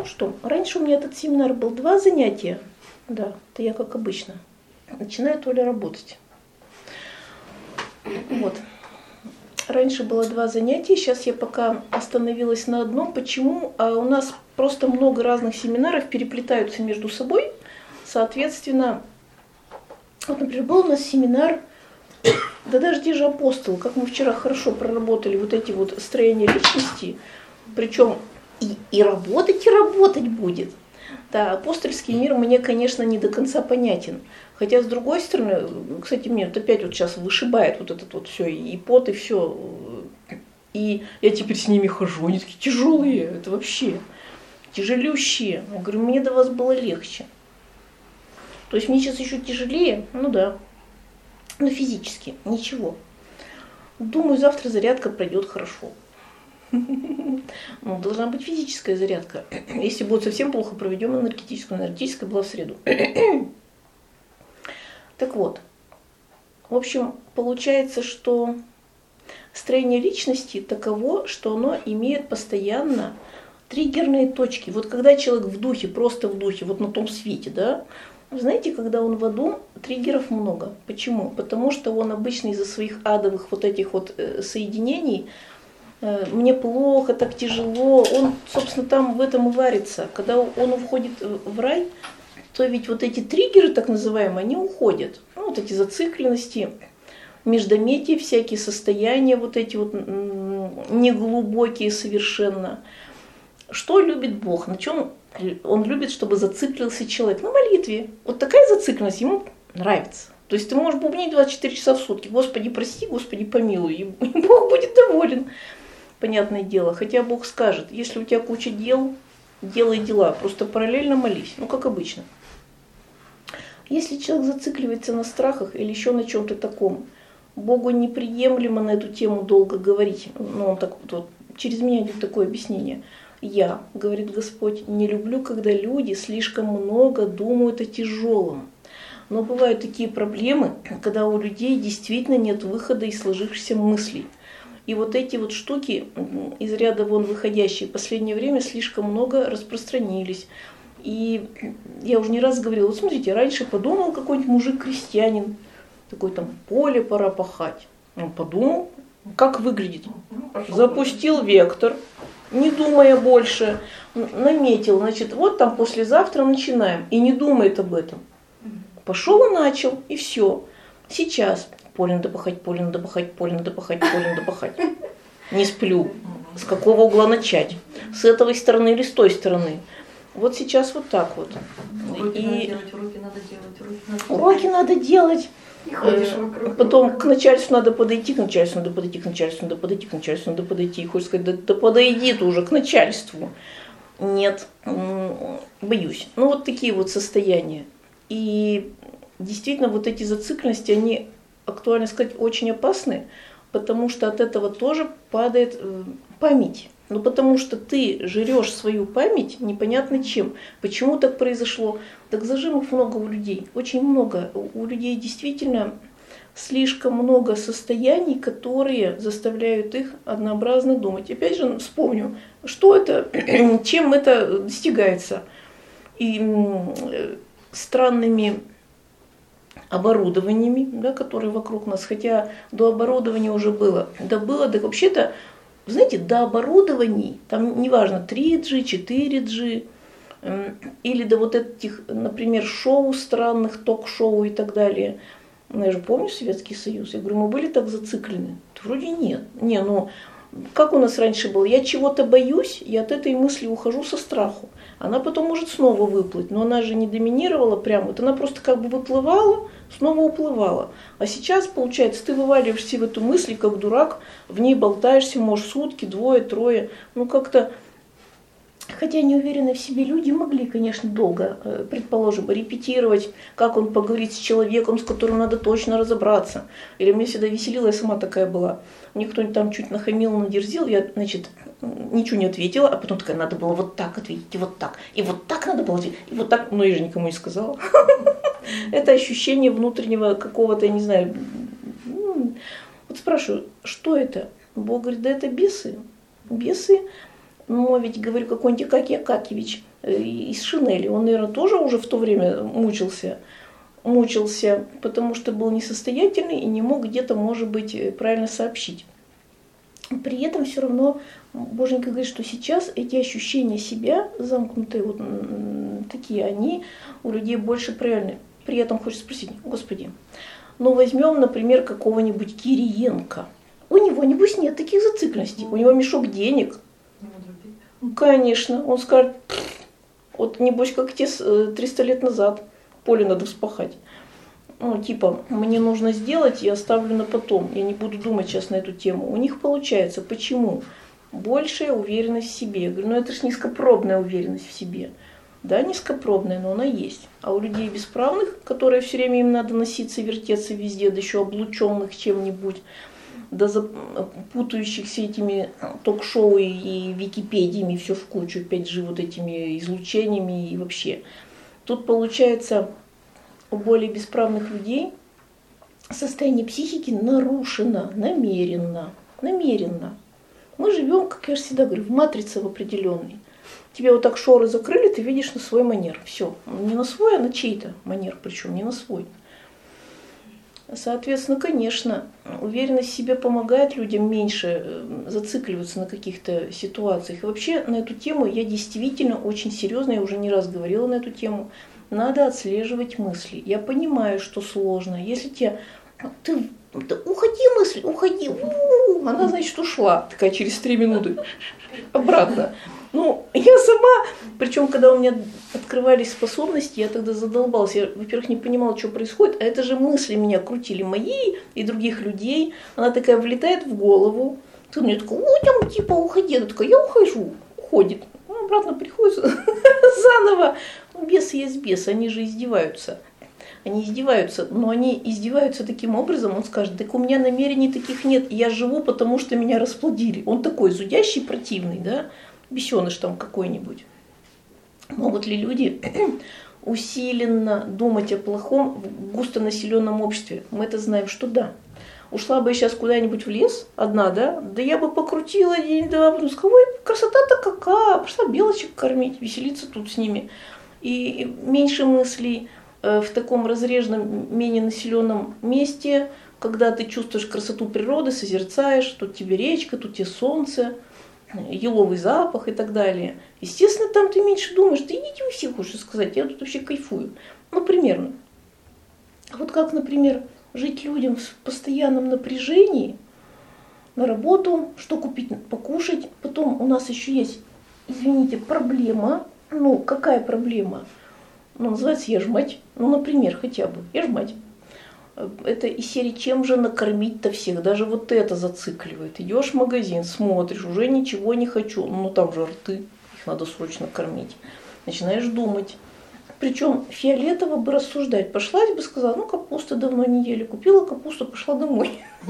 том, что раньше у меня этот семинар был 2 занятия. Да, это я как обычно. Начинает Оля работать. Вот. Раньше было 2 занятия, сейчас я пока остановилась на одном. Почему? А у нас просто много разных семинаров переплетаются между собой. Соответственно, вот, например, был у нас семинар, да даже те же апостолы, как мы вчера хорошо проработали вот эти вот строения личности, причем и работать будет. Да, апостольский мир мне, конечно, не до конца понятен. Хотя, с другой стороны, кстати, мне вот опять вот сейчас вышибает вот этот вот все, и пот, и все. И я теперь с ними хожу, они такие тяжелые, это вообще тяжелющие. Я говорю, мне до вас было легче. То есть мне сейчас еще тяжелее, ну да, но физически, ничего. Думаю, завтра зарядка пройдет хорошо. Ну, должна быть физическая зарядка. Если будет совсем плохо, проведем энергетическую. Энергетическая была в среду. Так вот, в общем, получается, что строение личности таково, что оно имеет постоянно триггерные точки. Вот когда человек в духе, просто в духе, вот на том свете, да, знаете, когда он в аду, триггеров много. Почему? Потому что он обычно из-за своих адовых вот этих вот соединений, мне плохо, так тяжело, он, собственно, там в этом и варится. Когда он уходит в рай, то ведь вот эти триггеры, так называемые, они уходят. Ну, вот эти зацикленности, междометия, всякие состояния, вот эти вот неглубокие совершенно. Что любит Бог? На чем он любит, чтобы зациклился человек? На молитве. Вот такая зацикленность ему нравится. То есть ты можешь бубнить 24 часа в сутки. Господи, прости, Господи, помилуй. И Бог будет доволен. Понятное дело. Хотя Бог скажет, если у тебя куча дел, делай дела. Просто параллельно молись. Ну, как обычно. Если человек зацикливается на страхах или еще на чем-то таком, Богу неприемлемо на эту тему долго говорить. Ну, он так вот, через меня идет такое объяснение. Я, говорит Господь, не люблю, когда люди слишком много думают о тяжелом. Но бывают такие проблемы, когда у людей действительно нет выхода из сложившихся мыслей. И вот эти вот штуки, из ряда вон выходящие, в последнее время слишком много распространились. И я уже не раз говорила, вот смотрите, раньше подумал какой-нибудь мужик-крестьянин, такой там, поле пора пахать. Он подумал, как выглядит. Запустил вектор, не думая больше, наметил, значит, вот там послезавтра начинаем, и не думает об этом. Пошел и начал, и все. Сейчас поле надо пахать, поле надо пахать, поле надо пахать, поле надо пахать. Не сплю. С какого угла начать? С этой стороны или с той стороны? Вот сейчас вот так вот. Уроки надо делать. Потом к начальству надо подойти, к начальству надо подойти, к начальству надо подойти, к начальству надо подойти. И хочешь сказать, да подойди ты уже к начальству. Нет, боюсь. Ну вот такие вот состояния. И действительно вот эти зацикленности, они, актуально сказать, очень опасны, потому что от этого тоже падает память. Ну потому что ты жрешь свою память непонятно чем. Почему так произошло? Так зажимов много у людей, очень много. У людей действительно слишком много состояний, которые заставляют их однообразно думать. Опять же вспомню, что это, чем это достигается. И странными оборудованиями, да, которые вокруг нас, хотя до оборудования уже было. Да было, да вообще-то, знаете, до оборудований, там неважно, 3G, 4G, или до вот этих, например, шоу странных, ток-шоу и так далее. Я же помню Советский Союз, я говорю, мы были так зациклены? Да вроде нет. Не, ну, как у нас раньше было, я чего-то боюсь, и от этой мысли ухожу со страху. Она потом может снова выплыть, но она же не доминировала прямо, вот она просто как бы выплывала, снова уплывала. А сейчас, получается, ты вываливаешься в эту мысль, как дурак, в ней болтаешься, может, сутки, 2, 3, ну как-то. Хотя неуверенные в себе люди могли, конечно, долго, предположим, репетировать, как он поговорит с человеком, с которым надо точно разобраться. Или меня всегда веселила, я сама такая была. Мне кто-нибудь там чуть нахамил, надерзил, я, значит, ничего не ответила, а потом такая, надо было вот так ответить, и вот так надо было ответить, и вот так, но я же никому не сказала. Это ощущение внутреннего какого-то, я не знаю, вот спрашиваю, что это? Бог говорит, да это бесы. Бесы. Но ведь, говорю, какой-нибудь Акакий Акакевич из Шинели. Он, наверное, тоже уже в то время мучился, потому что был несостоятельный и не мог где-то, может быть, правильно сообщить. При этом все равно Боженька говорит, что сейчас эти ощущения себя замкнутые, вот такие, они у людей больше правильные. При этом хочется спросить: Господи, ну возьмем, например, какого-нибудь Кириенко. У него, небось, нет таких зацикленностей. У него мешок денег. Конечно, он скажет: вот небось, как те 300 лет назад, поле надо вспахать. Ну, типа, мне нужно сделать, я оставлю на потом. Я не буду думать сейчас на эту тему. У них получается. Почему? Большая уверенность в себе. Я говорю, ну это же низкопробная уверенность в себе. Да, низкопробная, но она есть. А у людей бесправных, которые все время им надо носиться и вертеться везде, да еще облученных чем-нибудь, да путающихся этими ток-шоу и википедиями, все в кучу, 5G вот этими излучениями и вообще. Тут получается, у более бесправных людей состояние психики нарушено намеренно. Намеренно. Мы живем, как я же всегда говорю, в матрице в определенной. Тебе вот так шоры закрыли, ты видишь на свой манер. Все. Не на свой, а на чей-то манер, причем не на свой. Соответственно, конечно, уверенность в себе помогает людям меньше зацикливаться на каких-то ситуациях. И вообще на эту тему я действительно очень серьезно, я уже не раз говорила на эту тему, надо отслеживать мысли. Я понимаю, что сложно. Если тебе... уходи, мысль, уходи. Она, значит, ушла. Такая через 3 минуты. Обратно. Ну, я сама, причем, когда у меня открывались способности, я тогда задолбалась. Я, во-первых, не понимала, что происходит, а это же мысли меня крутили, мои и других людей. Она такая влетает в голову. Ты мне такая: там типа уходи. Она такая: я ухожу. Уходит. Ну, обратно приходит заново. Ну, бесы есть бесы, они же издеваются. Они издеваются, но они издеваются таким образом, он скажет: так у меня намерений таких нет, я живу, потому что меня расплодили. Он такой зудящий, противный, да, бесеныш там какой-нибудь. Могут ли люди усиленно думать о плохом в густонаселенном обществе? Мы это знаем, что да. Ушла бы я сейчас куда-нибудь в лес одна, да я бы покрутила день-два, потом сказала: ой, красота-то какая, пошла белочек кормить, веселиться тут с ними. И меньше мыслей в таком разреженном, менее населенном месте, когда ты чувствуешь красоту природы, созерцаешь, тут тебе речка, тут тебе солнце, еловый запах и так далее. Естественно, там ты меньше думаешь, да идите вы все, хочешь сказать, я тут вообще кайфую. Ну, примерно. Вот как, например, жить людям в постоянном напряжении, на работу, что купить, покушать. Потом у нас еще есть, извините, проблема. Ну, какая проблема? Ну, называется «я ж мать». Ну, например, хотя бы «я ж мать». Это из серии «чем же накормить-то всех?» Даже вот это зацикливает. Идешь в магазин, смотришь, уже ничего не хочу. Ну, там же рты, их надо срочно кормить. Начинаешь думать. Причем фиолетово бы рассуждать. Пошла бы, сказала: ну, капуста давно не ели. Купила капусту, пошла домой.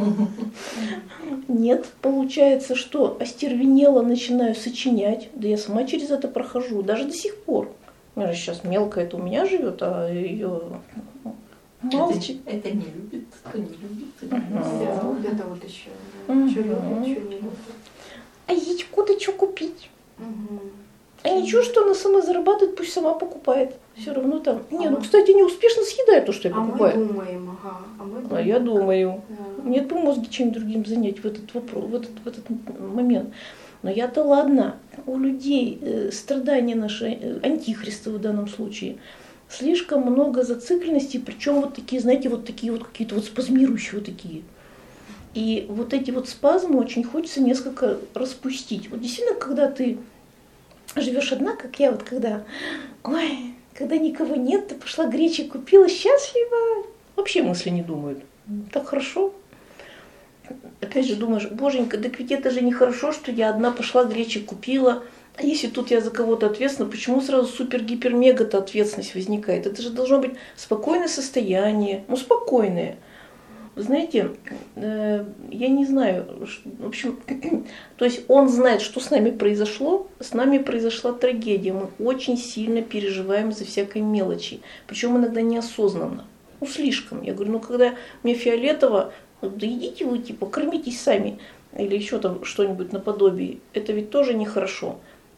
Нет, получается, что остервенело начинаю сочинять. Да я сама через это прохожу, даже до сих пор. У меня же сейчас мелкая, это у меня живет, а ее молчит. Это не любит, кто не любит. Вот это вот еще. Что любит, что не любит. А яичку-то что купить? А ничего, что она сама зарабатывает, пусть сама покупает. Все равно там. Не, ну, кстати, не успешно съедает то, что я покупаю. Мы думаем, ага. А я думаю. Да. Нет бы мозги чем-то другим занять в этот вопрос, в этот момент. Но я-то ладно, у людей страдания наши, антихристовы в данном случае, слишком много зацикленностей, причем вот такие, знаете, вот такие вот какие-то вот спазмирующие вот такие. И вот эти вот спазмы очень хочется несколько распустить. Вот действительно, когда ты живешь одна, как я, вот когда никого нет, ты пошла гречи купила, счастлива, вообще мысли не думают. Так хорошо. Опять же думаешь: боженька, так ведь это же нехорошо, что я одна пошла гречи купила. А если тут я за кого-то ответственна, почему сразу супер-гипер-мега-то ответственность возникает? Это же должно быть спокойное состояние, ну спокойное. Вы знаете, я не знаю, в общем, то есть он знает, что с нами произошло, с нами произошла трагедия, мы очень сильно переживаем за всякой мелочи, причем иногда неосознанно, ну слишком. Я говорю: ну когда мне фиолетово, да идите вы, типа, кормитесь сами, или еще там что-нибудь наподобие, это ведь тоже нехорошо.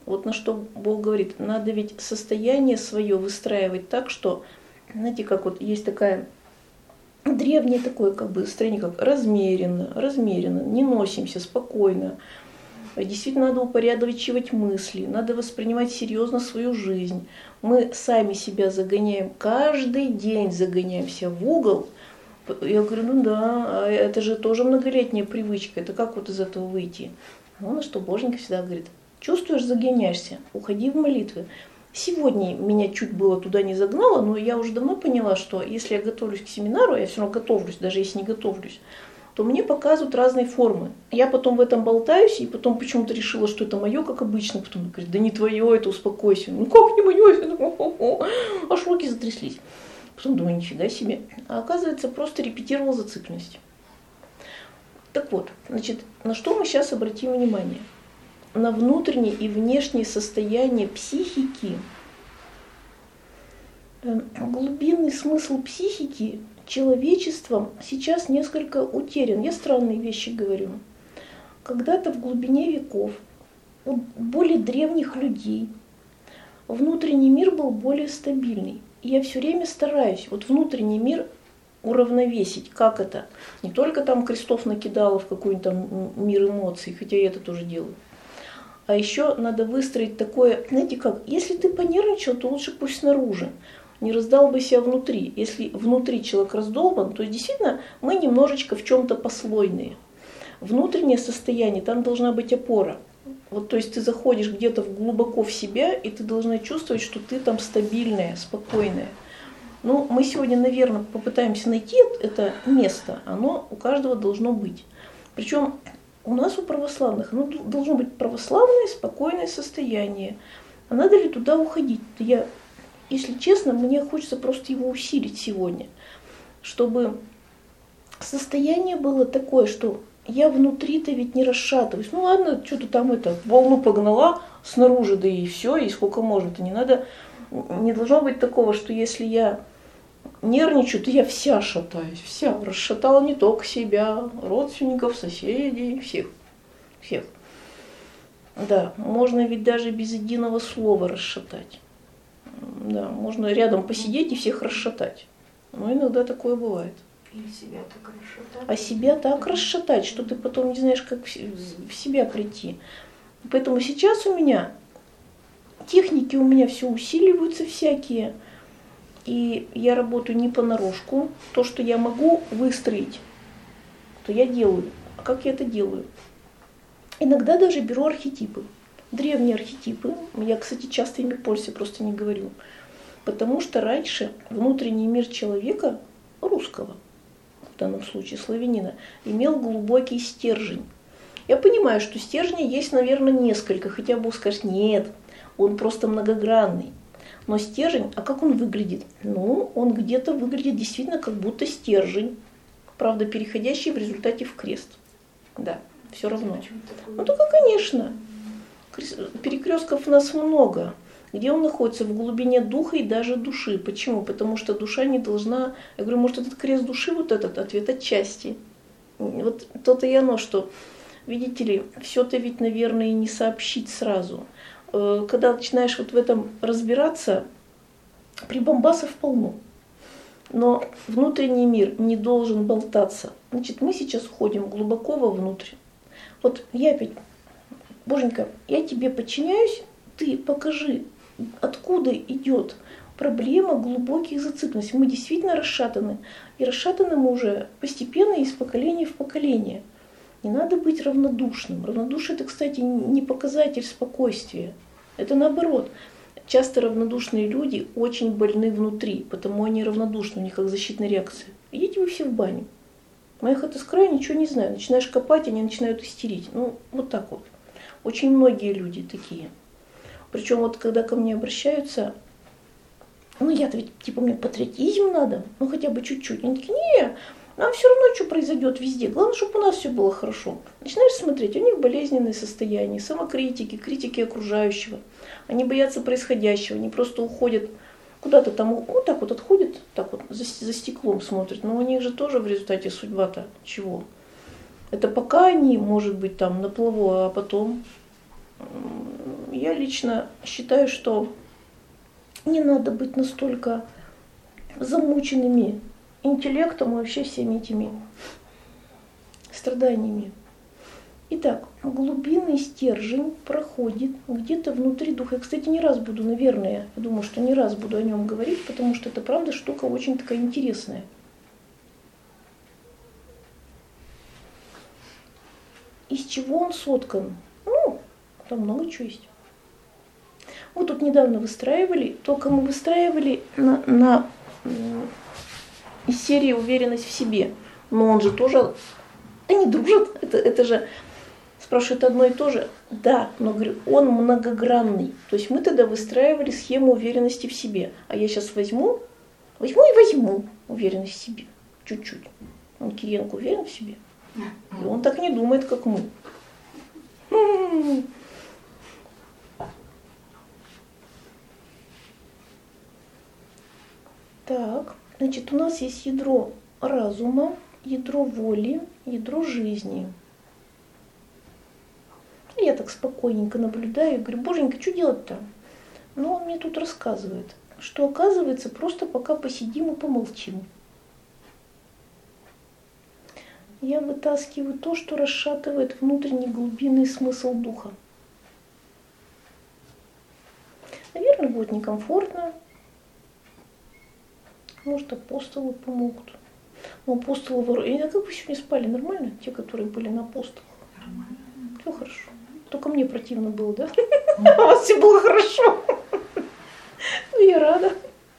Вот на что Бог говорит, надо ведь состояние свое выстраивать так, что, знаете, как вот есть такая древнее такое как бы строение, как размеренно, размеренно, не носимся, спокойно. Действительно надо упорядочивать мысли, надо воспринимать серьезно свою жизнь. Мы сами себя загоняем, каждый день загоняемся в угол. Я говорю, ну да, это же тоже многолетняя привычка, это как вот из этого выйти? Ну, на что Боженька всегда говорит, чувствуешь, загоняешься, уходи в молитвы. Сегодня меня чуть было туда не загнало, но я уже давно поняла, что если я готовлюсь к семинару, я все равно готовлюсь, даже если не готовлюсь, то мне показывают разные формы. Я потом в этом болтаюсь, и потом почему-то решила, что это мое, как обычно. Потом говорит, да не твое, это успокойся. Ну как не мое? Аж руки затряслись. Потом думаю, нифига себе. А оказывается, просто репетировала зацикленность. Так вот, значит, на что мы сейчас обратим внимание? На внутреннее и внешнее состояние психики. Глубинный смысл психики человечеством сейчас несколько утерян. Я странные вещи говорю. Когда-то в глубине веков у более древних людей внутренний мир был более стабильный. И я все время стараюсь вот внутренний мир уравновесить. Как это? Не только там крестов накидала в какой-нибудь там мир эмоций, хотя я это тоже делаю. А еще надо выстроить такое, знаете как, если ты понервничал, то лучше пусть снаружи. Не раздолбайся внутри. Если внутри человек раздолбан, то действительно мы немножечко в чем-то послойные. Внутреннее состояние, там должна быть опора. Вот, то есть ты заходишь где-то глубоко в себя, и ты должна чувствовать, что ты там стабильная, спокойная. Ну, мы сегодня, наверное, попытаемся найти это место. Оно у каждого должно быть. Причем у нас, у православных, оно должно быть православное, спокойное состояние. А надо ли туда уходить? Если честно, мне хочется просто его усилить сегодня, чтобы состояние было такое, что я внутри-то ведь не расшатываюсь. Ну ладно, что-то там волну погнала снаружи, да и все, и сколько можно-то. Не должно быть такого, что если я нервничаю, то я вся шатаюсь, вся. Расшатала не только себя, родственников, соседей, всех. Да, можно ведь даже без единого слова расшатать. Да, можно рядом посидеть и всех расшатать. Но иногда такое бывает. Или себя так расшатать. А себя так расшатать, что ты потом не знаешь, как в себя прийти. Поэтому сейчас техники у меня все усиливаются всякие. И я работаю не понарошку. То, что я могу выстроить, то я делаю. А как я это делаю? Иногда даже беру архетипы. Древние архетипы. Я, кстати, часто ими пользуюсь, просто не говорю. Потому что раньше внутренний мир человека, русского, в данном случае славянина, имел глубокий стержень. Я понимаю, что стержней есть, наверное, несколько. Хотя Бог скажет, нет, он просто многогранный. Но стержень, а как он выглядит? Ну, он где-то выглядит действительно как будто стержень. Правда, переходящий в результате в крест. Да, все равно. Ну, только, конечно. Перекрестков у нас много. Где он находится? В глубине духа и даже души. Почему? Потому что душа не должна... Я говорю, может, этот крест души, вот этот ответ отчасти. Вот то-то и оно, что, видите ли, все-то ведь, наверное, и не сообщить сразу. Когда начинаешь вот в этом разбираться, прибамбасов полно. Но внутренний мир не должен болтаться. Значит, мы сейчас уходим глубоко вовнутрь. Вот я опять... Боженька, я тебе подчиняюсь, ты покажи, откуда идет проблема глубоких зацикленностей. Мы действительно расшатаны. И расшатаны мы уже постепенно из поколения в поколение. Не надо быть равнодушным. Равнодушие – это, кстати, не показатель спокойствия. Это наоборот. Часто равнодушные люди очень больны внутри, потому они равнодушны, у них как защитная реакция. Идите вы все в баню. Моя хата с края, ничего не знаю. Начинаешь копать, они начинают истерить. Ну, вот так вот. Очень многие люди такие. Причем вот когда ко мне обращаются, ну я-то ведь, типа, мне патриотизм надо, ну хотя бы чуть-чуть. Они такие, не, нам все равно, что произойдет везде. Главное, чтобы у нас все было хорошо. Начинаешь смотреть, у них болезненные состояния, самокритики, критики окружающего. Они боятся происходящего, они просто уходят куда-то там, вот так вот отходят, так вот за стеклом смотрят. Но у них же тоже в результате судьба-то чего? Это пока они, может быть, там на плаву, а потом я лично считаю, что не надо быть настолько замученными интеллектом и вообще всеми этими страданиями. Итак, глубинный стержень проходит где-то внутри духа. Я, кстати, не раз буду, наверное, я думаю, что не раз буду о нем говорить, потому что это, правда, штука очень такая интересная. Из чего он соткан? Ну, там много чего есть. Вот тут недавно выстраивали, только мы выстраивали из серии «Уверенность в себе». Но он же тоже, они дружат, это же, спрашивают одно и то же. Да, но говорю, он многогранный. То есть мы тогда выстраивали схему уверенности в себе. А я сейчас возьму уверенность в себе. Чуть-чуть. Он, Кириенко, уверен в себе. И он так не думает, как мы. Так, значит, у нас есть ядро разума, ядро воли, ядро жизни. Я так спокойненько наблюдаю и говорю, боженька, что делать-то? Ну, он мне тут рассказывает, что оказывается, просто пока посидим и помолчим. Я вытаскиваю то, что расшатывает внутренний глубинный смысл духа. Наверное, будет некомфортно. Может, апостолы помогут. Но апостолы... А как вы сегодня спали? Нормально? Те, которые были на апостолах? Нормально. Все хорошо. Только мне противно было, да? У вас все было хорошо. Ну, я рада.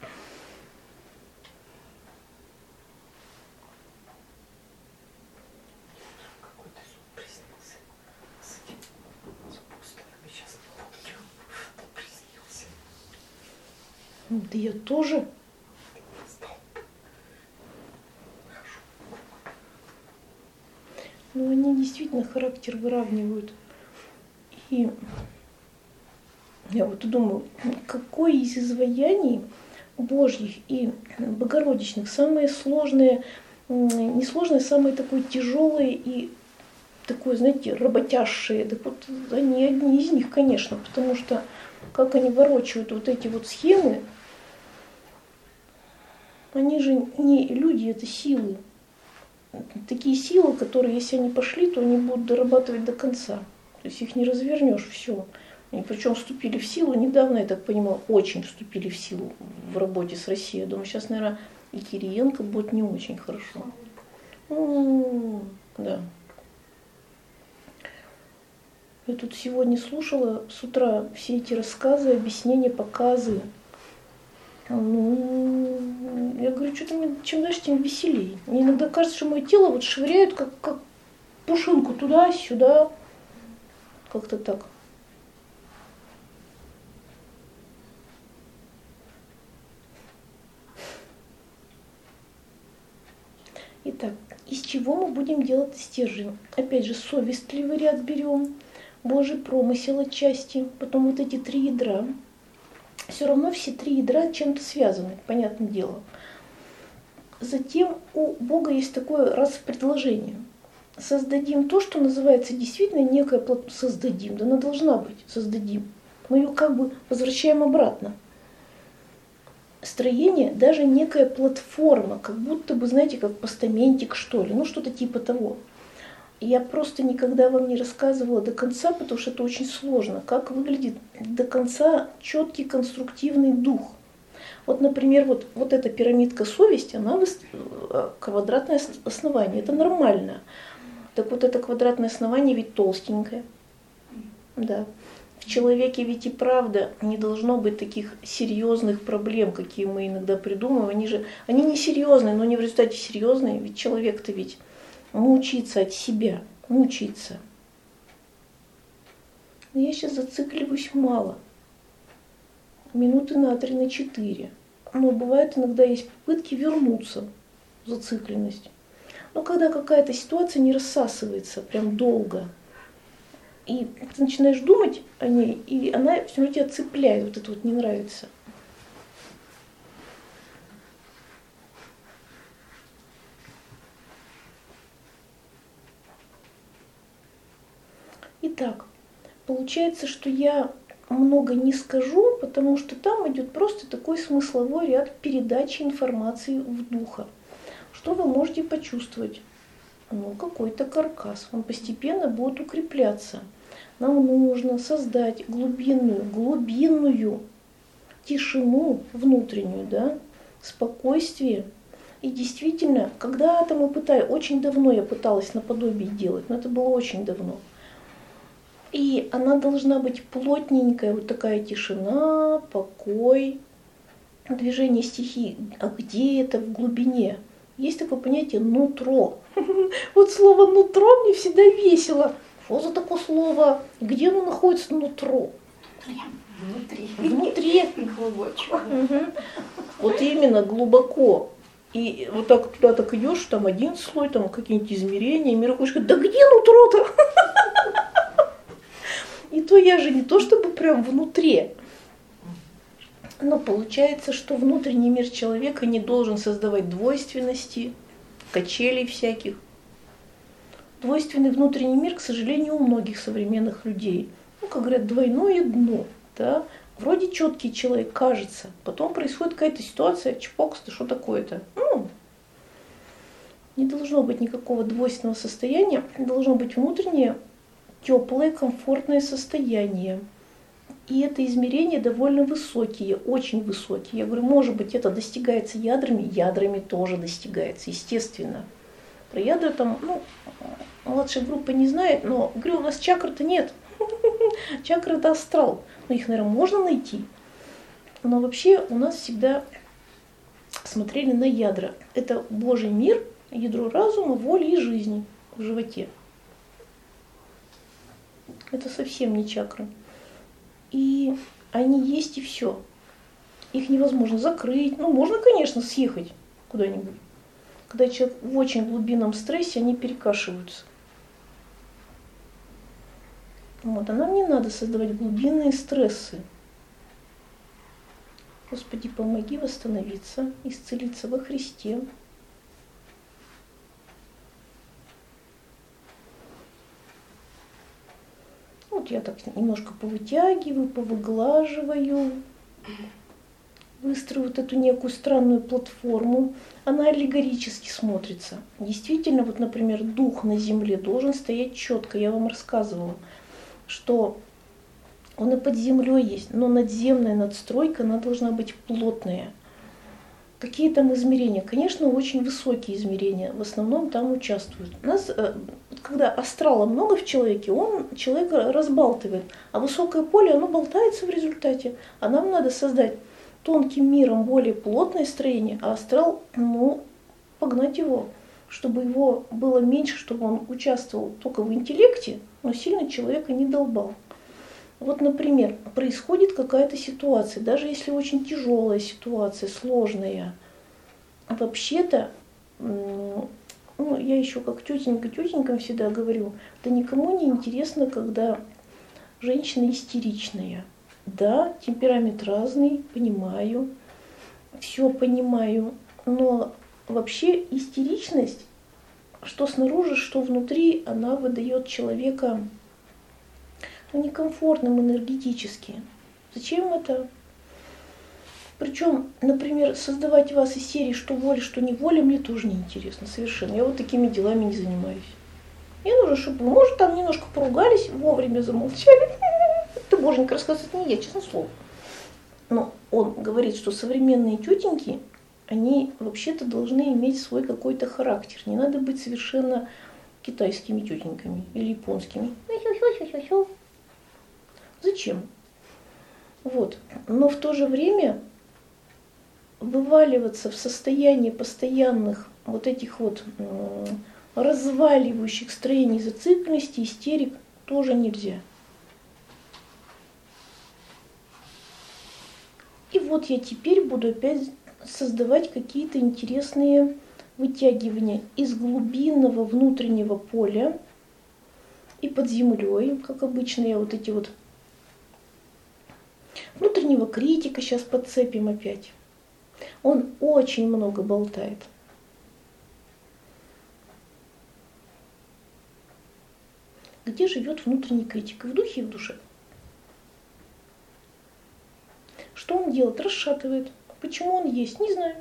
Какой-то сон приснился. С апостолами сейчас не помню. Приснился. Да я тоже. Но они действительно характер выравнивают. И я вот думаю, какое из изваяний Божьих и Богородичных самое сложное, не сложное, самое такое тяжелое и такое, знаете, работящее. Так вот, они одни из них, конечно, потому что как они ворочают вот эти вот схемы, они же не люди, это силы. Такие силы, которые, если они пошли, то они будут дорабатывать до конца. То есть их не развернешь, все. Они причем вступили в силу недавно, я так понимаю, очень вступили в силу в работе с Россией. Я думаю, сейчас, наверное, и Кириенко будет не очень хорошо. Да. Я тут сегодня слушала с утра все эти рассказы, объяснения, показы. Ну, я говорю, что-то мне чем дальше, тем веселее. Мне иногда кажется, что мое тело вот швыряют, как пушинку туда-сюда. Как-то так. Итак, из чего мы будем делать стержень? Опять же, совестливый ряд берем, Божий промысел отчасти, потом вот эти 3 ядра. Все равно все 3 ядра чем-то связаны, понятное дело. Затем у Бога есть такое предложение. Создадим то, что называется действительно некое создадим. Да она должна быть, создадим. Мы ее как бы возвращаем обратно. Строение даже некая платформа, как будто бы, знаете, как постаментик, что ли, ну что-то типа того. Я просто никогда вам не рассказывала до конца, потому что это очень сложно, как выглядит до конца четкий конструктивный дух. Вот, например, вот эта пирамидка совести, она квадратное основание, это нормально. Так вот это квадратное основание ведь толстенькое. Да. В человеке ведь и правда не должно быть таких серьезных проблем, какие мы иногда придумываем. Они не серьезные, но не в результате серьезные, ведь человек-то ведь мучается от себя, мучается. Но я сейчас зацикливаюсь мало. Минуты на 3, на 4. Но бывает иногда есть попытки вернуться в зацикленность. Но когда какая-то ситуация не рассасывается прям долго, и ты начинаешь думать о ней, и она все равно тебя цепляет, вот это вот не нравится. Итак, получается, что я много не скажу, потому что там идет просто такой смысловой ряд передачи информации в духа. Что вы можете почувствовать? Ну, какой-то каркас, он постепенно будет укрепляться. Нам нужно создать глубинную тишину внутреннюю, да, спокойствие. И действительно, когда-то очень давно я пыталась наподобие делать, но это было очень давно. И она должна быть плотненькая, вот такая тишина, покой, движение стихий. А где это в глубине? Есть такое понятие «нутро». Вот слово «нутро» мне всегда весело. Что за такое слово? Где оно находится, нутро? Внутри. Внутри. Глубоко. Вот именно глубоко. И вот так туда так идешь, там один слой, там какие-нибудь измерения, и Миракуш говорит, да где нутро-то? И то я же не то чтобы прям внутри. Но получается, что внутренний мир человека не должен создавать двойственности, качелей всяких. Двойственный внутренний мир, к сожалению, у многих современных людей. Ну, как говорят, двойное дно. Да? Вроде четкий человек, кажется. Потом происходит какая-то ситуация, чпокс, да что такое-то? Не должно быть никакого двойственного состояния. Должно быть внутреннее, теплое, комфортное состояние. И это измерения довольно высокие, очень высокие. Я говорю, может быть, это достигается ядрами тоже достигается, естественно. Про ядра там, младшая группа не знает, но, говорю, у нас чакр-то нет. Чакры это астрал. Но их, наверное, можно найти. Но вообще у нас всегда смотрели на ядра. Это Божий мир, ядро разума, воли и жизни в животе. Это совсем не чакры. И они есть и все. Их невозможно закрыть. Можно, конечно, съехать куда-нибудь. Когда человек в очень глубинном стрессе, они перекашиваются. А нам не надо создавать глубинные стрессы. Господи, помоги восстановиться, исцелиться во Христе. Вот я так немножко повытягиваю, повыглаживаю, выстрою вот эту некую странную платформу. Она аллегорически смотрится. Действительно, вот, например, дух на земле должен стоять четко. Я вам рассказывала, что он и под землей есть, но надземная надстройка, она должна быть плотная. Какие там измерения? Конечно, очень высокие измерения. В основном там участвуют. У нас, когда астрала много в человеке, он человека разбалтывает. А высокое поле, оно болтается в результате. А нам надо создать тонким миром более плотное строение, а астрал, погнать его, чтобы его было меньше, чтобы он участвовал только в интеллекте, но сильно человека не долбал. Вот, например, происходит какая-то ситуация, даже если очень тяжелая ситуация, сложная, вообще-то, я еще как тетенькам всегда говорю, да никому не интересно, когда женщина истеричная. Да, темперамент разный, понимаю, все понимаю, но вообще истеричность, что снаружи, что внутри, она выдает человека некомфортным энергетически. Зачем это? Причем, например, создавать вас из серии что воля, что неволя, мне тоже неинтересно совершенно. Я вот такими делами не занимаюсь. Мне нужно, чтобы вы, может, там немножко поругались, вовремя замолчали. Это боженька рассказывает не я, честное слово. Но он говорит, что современные тетеньки, они вообще-то должны иметь свой какой-то характер. Не надо быть совершенно китайскими тетеньками или японскими. Зачем? Вот. Но в то же время вываливаться в состояние постоянных вот этих вот разваливающих строений зацикленности, истерик тоже нельзя. И вот я теперь буду опять создавать какие-то интересные вытягивания из глубинного внутреннего поля и под землей, как обычно я вот эти вот внутреннего критика сейчас подцепим опять. Он очень много болтает. Где живет внутренний критик? И в духе, и в душе. Что он делает? Расшатывает. Почему он есть? Не знаю.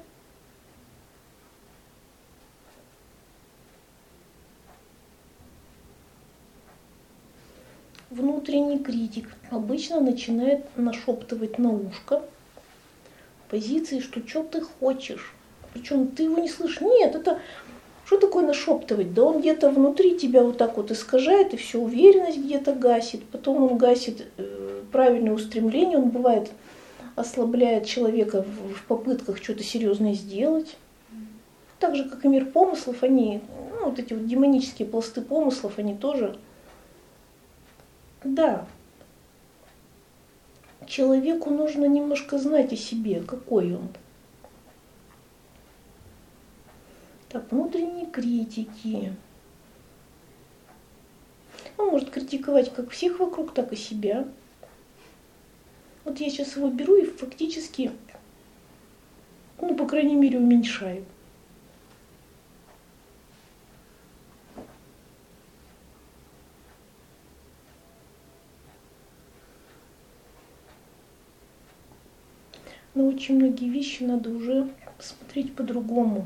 Внутренний критик обычно начинает нашептывать на ушко позиции, что ты хочешь. Причем ты его не слышишь. Нет, это что такое нашептывать? Да он где-то внутри тебя вот так вот искажает, и всю уверенность где-то гасит. Потом он гасит правильное устремление, он бывает ослабляет человека в попытках что-то серьезное сделать. Так же, как и мир помыслов, они, вот эти вот демонические пласты помыслов, они тоже. Да, человеку нужно немножко знать о себе, какой он. Так, внутренние критики. Он может критиковать как всех вокруг, так и себя. Вот я сейчас его беру и фактически, по крайней мере, уменьшаю. Но очень многие вещи надо уже смотреть по-другому.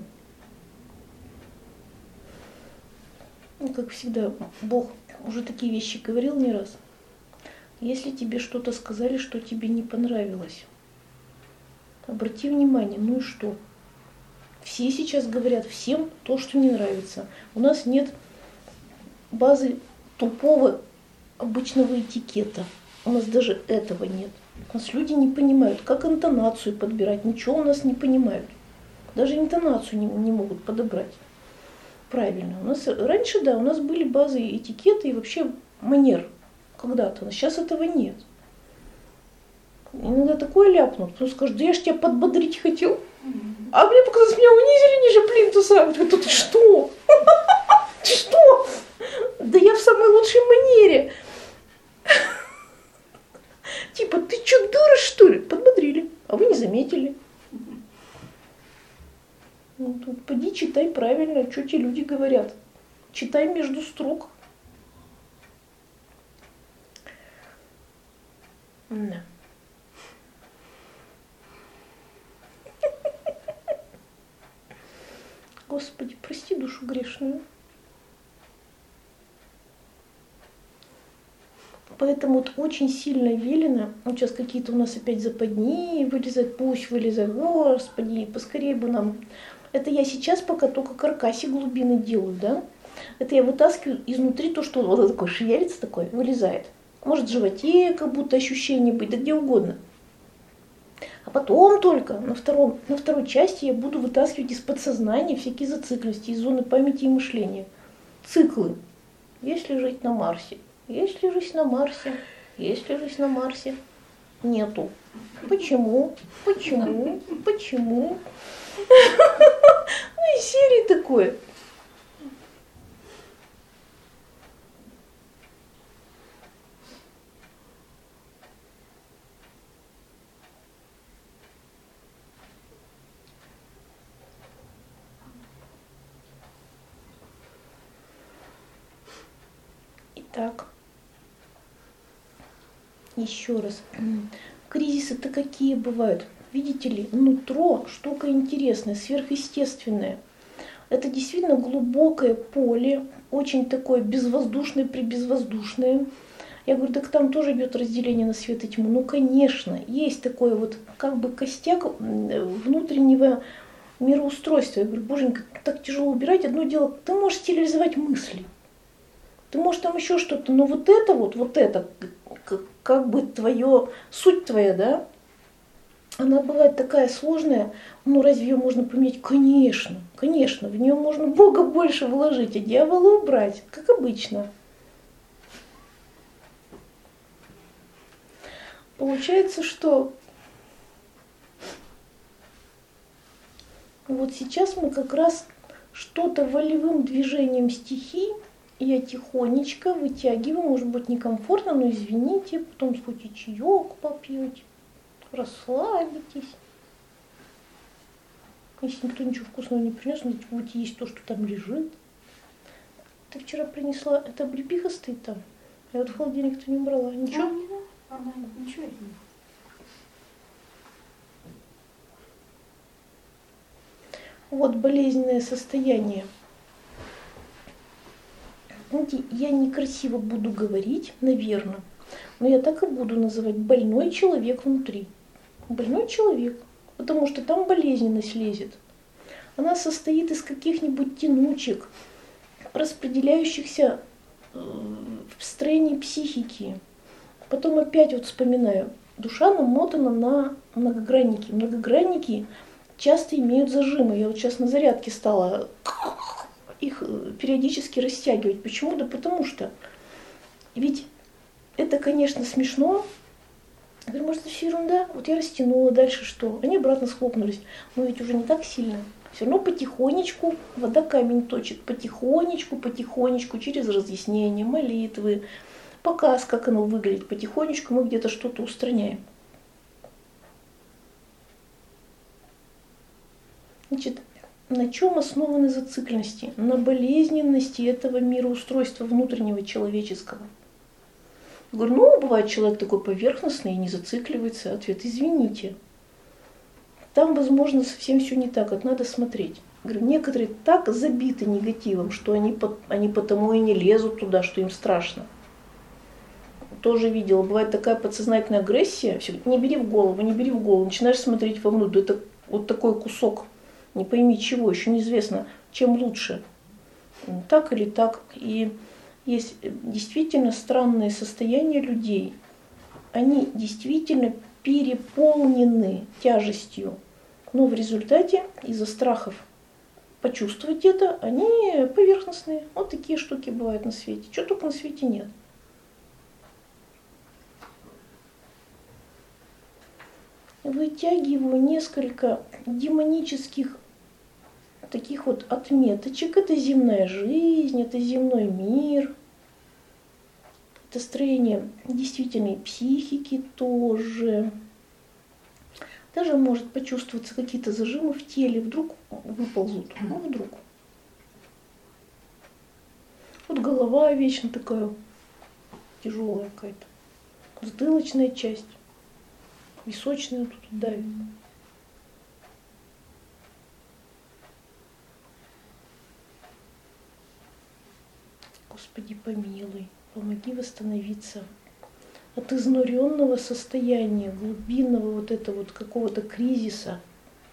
Как всегда, Бог уже такие вещи говорил не раз. Если тебе что-то сказали, что тебе не понравилось, обрати внимание, ну и что? Все сейчас говорят всем то, что не нравится. У нас нет базы тупого обычного этикета. У нас даже этого нет. У нас люди не понимают, как интонацию подбирать. Ничего у нас не понимают. Даже интонацию не могут подобрать правильно. У нас раньше, да, у нас были базы этикета и вообще манер когда-то. Но сейчас этого нет. Иногда такое ляпнут, потом скажут, да я ж тебя подбодрить хотел. А мне показалось, меня унизили ниже плинтуса. Ты что? Ты что? Да я в самой лучшей манере. Типа, ты что, дура, что ли? Подбодрили, а вы не заметили. Тут поди читай правильно, что те люди говорят. Читай между строк. Да. Господи, прости душу грешную. Поэтому вот очень сильно велено, вот сейчас какие-то у нас опять западни вылезают, пусть вылезают, Господи, поскорее бы нам. Это я сейчас пока только каркасе глубины делаю, да? Это я вытаскиваю изнутри то, что вот такое шевелится, такое, вылезает. Может в животе как будто ощущение быть, да где угодно. А потом только на второй части я буду вытаскивать из подсознания всякие зацикленности, из зоны памяти и мышления. Циклы. Если жить на Марсе? Есть ли жизнь на Марсе? Есть ли жизнь на Марсе? Нету. Почему? Почему? Почему? Ну и серии такое. Итак. Еще раз. Кризисы-то какие бывают? Видите ли, нутро штука интересная, сверхъестественная. Это действительно глубокое поле, очень такое безвоздушное, прибезвоздушное. Я говорю, так там тоже идет разделение на свет и тьму. Ну, конечно, есть такой вот как бы костяк внутреннего мироустройства. Я говорю, боженька, так тяжело убирать. Одно дело, ты можешь стерилизовать мысли. Ты можешь там еще что-то, но вот это, как бы суть твоя, да, она бывает такая сложная, ну разве ее можно поменять? Конечно, конечно, в нее можно Бога больше вложить, а дьявола убрать, как обычно. Получается, что вот сейчас мы как раз что-то волевым движением стихий, я тихонечко вытягиваю, может быть некомфортно, но извините, потом сходите чаек попьете, расслабитесь. Если никто ничего вкусного не принес, значит будете есть то, что там лежит. Ты вчера принесла, это облепиха стоит там, я вот в холодильник-то не брала, ничего? Она ничего не. Вот болезненное состояние. Знаете, я некрасиво буду говорить, наверное, но я так и буду называть: больной человек внутри. Больной человек, потому что там болезненность лезет. Она состоит из каких-нибудь тянучек, распределяющихся в строении психики. Потом опять вот вспоминаю, душа намотана на многогранники. Многогранники часто имеют зажимы. Я вот сейчас на зарядке стала их периодически растягивать. Почему? Да потому что ведь это, конечно, смешно. Я говорю, может, это все ерунда? Вот я растянула, дальше что? Они обратно схлопнулись. Но ведь уже не так сильно. Все равно потихонечку вода камень точит. Потихонечку, потихонечку, через разъяснение, молитвы, показ, как оно выглядит. Потихонечку мы где-то что-то устраняем. Значит, на чем основаны зацикленности? На болезненности этого мироустройства внутреннего человеческого. Я говорю, ну, бывает человек такой поверхностный и не зацикливается. Ответ: извините. Там, возможно, совсем все не так, это надо смотреть. Я говорю, некоторые так забиты негативом, что они потому и не лезут туда, что им страшно. Тоже видела, бывает такая подсознательная агрессия. Все, не бери в голову, не бери в голову. Начинаешь смотреть вовнутрь, это вот такой кусок, не пойми чего, еще неизвестно, чем лучше. Так или так. И есть действительно странные состояния людей. Они действительно переполнены тяжестью. Но в результате из-за страхов почувствовать это, они поверхностные. Вот такие штуки бывают на свете. Чего только на свете нет. Вытягиваю несколько демонических таких вот отметочек. Это земная жизнь, это земной мир. Это строение действительной психики тоже. Даже может почувствоваться какие-то зажимы в теле, вдруг выползут. Ну, вдруг. Вот голова вечно такая тяжелая какая-то. Затылочная часть. Височная тут давит. Господи, помилуй, помоги восстановиться от изнуренного состояния, глубинного вот этого вот какого-то кризиса.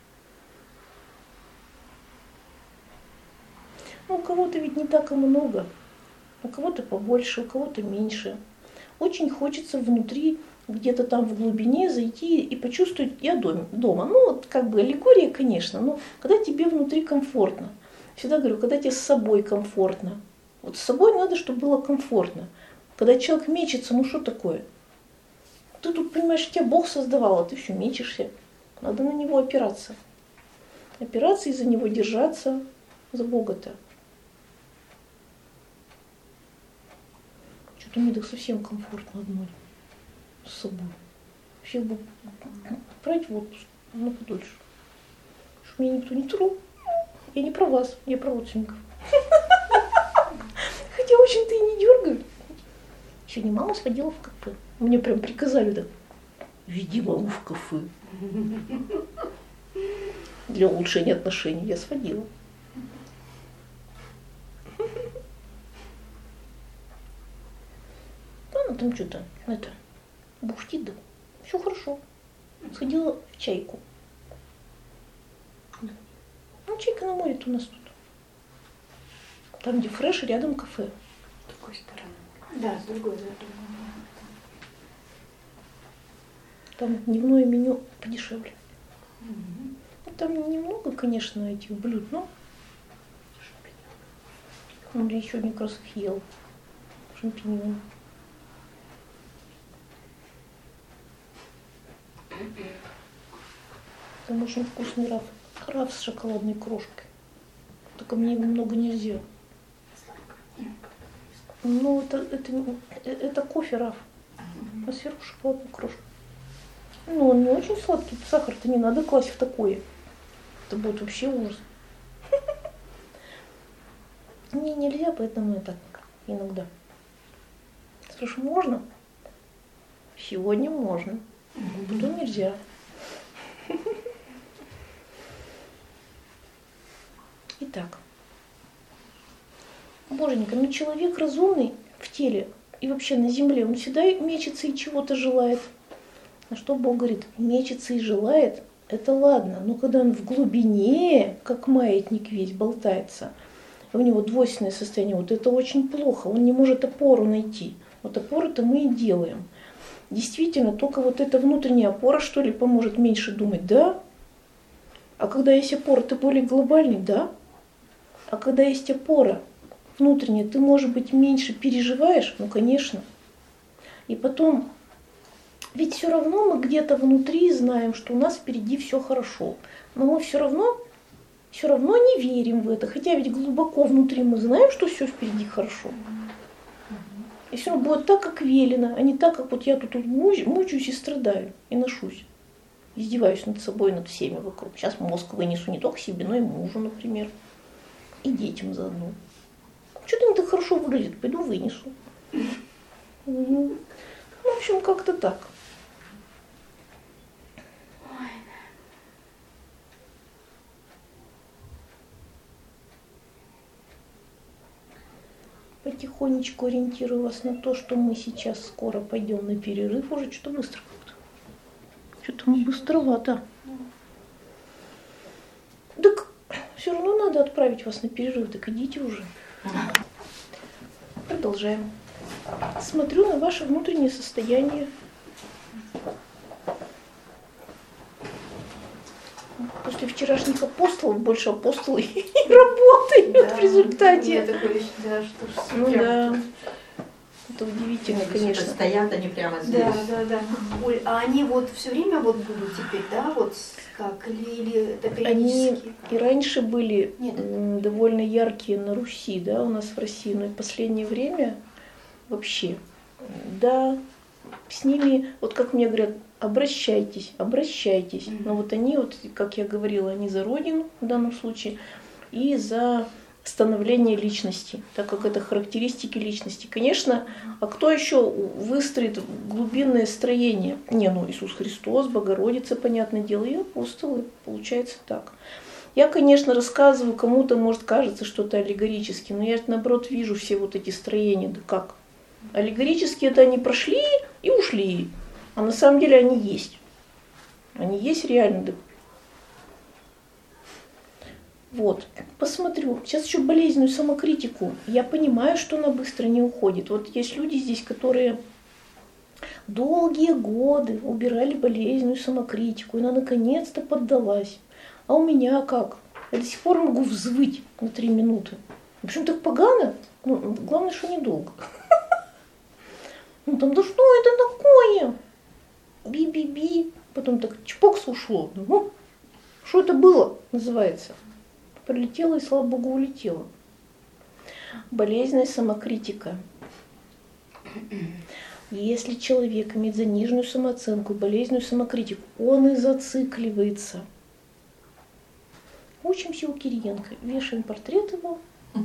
Ну, у кого-то ведь не так и много, у кого-то побольше, у кого-то меньше. Очень хочется внутри, где-то там в глубине зайти и почувствовать: я дома. Ну, вот как бы аллегория, конечно, но когда тебе внутри комфортно. Всегда говорю, когда тебе с собой комфортно. Вот с собой надо, чтобы было комфортно. Когда человек мечется, ну что такое? Ты тут, понимаешь, тебя Бог создавал, а ты все мечешься. Надо на него опираться. Опираться и за него держаться, за Бога-то. Что-то мне так совсем комфортно одной с собой. Вообще бы брать в отпуск, но подольше. Чтобы меня никто не трогал. Я не про вас, я про родственников. Хотя очень-то и не дергают. Сегодня мама сходила в кафе. Мне прям приказали так: веди маму в кафе. Для улучшения отношений я сходила. Она там что-то, бухтит, да. Все хорошо. Сходила в Чайку. Ну, Чайка на море-то у нас тут. Там, где фреш, рядом кафе. С другой стороны. Да, с другой стороны. Там дневное меню подешевле. Ну, там немного, конечно, этих блюд, но он еще не как раз их ел. Шампиньоны. Там очень вкусный раф с шоколадной крошкой. Только мне его много нельзя. Ну, это кофе раф. А сверху шоколадную крошку. Ну, он не очень сладкий. Сахар-то не надо класть в такое. Это будет вообще ужас. Мне нельзя, поэтому я так иногда. Слушай, можно? Сегодня можно. Потом нельзя. так. Боженька, ну человек разумный в теле и вообще на земле, он всегда мечется и чего-то желает. На что Бог говорит, мечется и желает, это ладно, но когда он в глубине, как маятник весь болтается, у него двойственное состояние, вот это очень плохо, он не может опору найти. Вот опору-то мы и делаем. Действительно, только вот эта внутренняя опора, что ли, поможет меньше думать, да? А когда есть опора, ты более глобальный, да? А когда есть опора внутренняя, ты, может быть, меньше переживаешь? Ну, конечно. И потом, ведь все равно мы где-то внутри знаем, что у нас впереди все хорошо. Но мы все равно не верим в это. Хотя ведь глубоко внутри мы знаем, что все впереди хорошо. И все равно будет так, как велено, а не так, как вот я тут мучаюсь и страдаю, и ношусь. Издеваюсь над собой, над всеми вокруг. Сейчас мозг вынесу не только себе, но и мужу, например. И детям заодно. Что-то не так хорошо выглядит, пойду вынесу. Ну, в общем, как-то так. Потихонечку ориентирую вас на то, что мы сейчас скоро пойдем на перерыв. Уже что-то быстро как-то. Что-то мы быстровато. Так все равно надо отправить вас на перерыв, так идите уже. Продолжаем. Смотрю на ваше внутреннее состояние. После вчерашних апостолов больше апостолы и работают, да, в результате. Такое, да, что ну да. Это удивительно, конечно. Стоят они прямо здесь. Да. Оль, а они вот все время вот будут теперь, да, вот как, или это периодически? Они и раньше были Нет. довольно яркие на Руси, да, у нас в России, но в последнее время вообще, да, с ними, вот как мне говорят, обращайтесь. Но вот они, вот, как я говорила, они за Родину в данном случае и за становление личности, так как это характеристики личности. Конечно, а кто еще выстроит глубинное строение? Иисус Христос, Богородица, понятное дело, и апостолы, получается так. Я, конечно, рассказываю, кому-то, может, кажется, что это аллегорически, но я, наоборот, вижу все вот эти строения, да как? Аллегорически это они прошли и ушли, а на самом деле они есть. Они есть реально, да. Вот, посмотрю. Сейчас еще болезненную самокритику. Я понимаю, что она быстро не уходит. Вот есть люди здесь, которые долгие годы убирали болезненную самокритику, и она наконец-то поддалась. А у меня как? Я до сих пор могу взвыть на 3 минуты. В общем, так погано. Ну, главное, что недолго. Ну там, да что это такое? Би-би-би. Потом так чпокс ушло. Ну, что это было, называется. Прилетела и, слава богу, улетела. Болезненная самокритика. Если человек имеет заниженную самооценку, болезненную самокритику, он и зацикливается. Учимся у Кириенко, вешаем портрет его,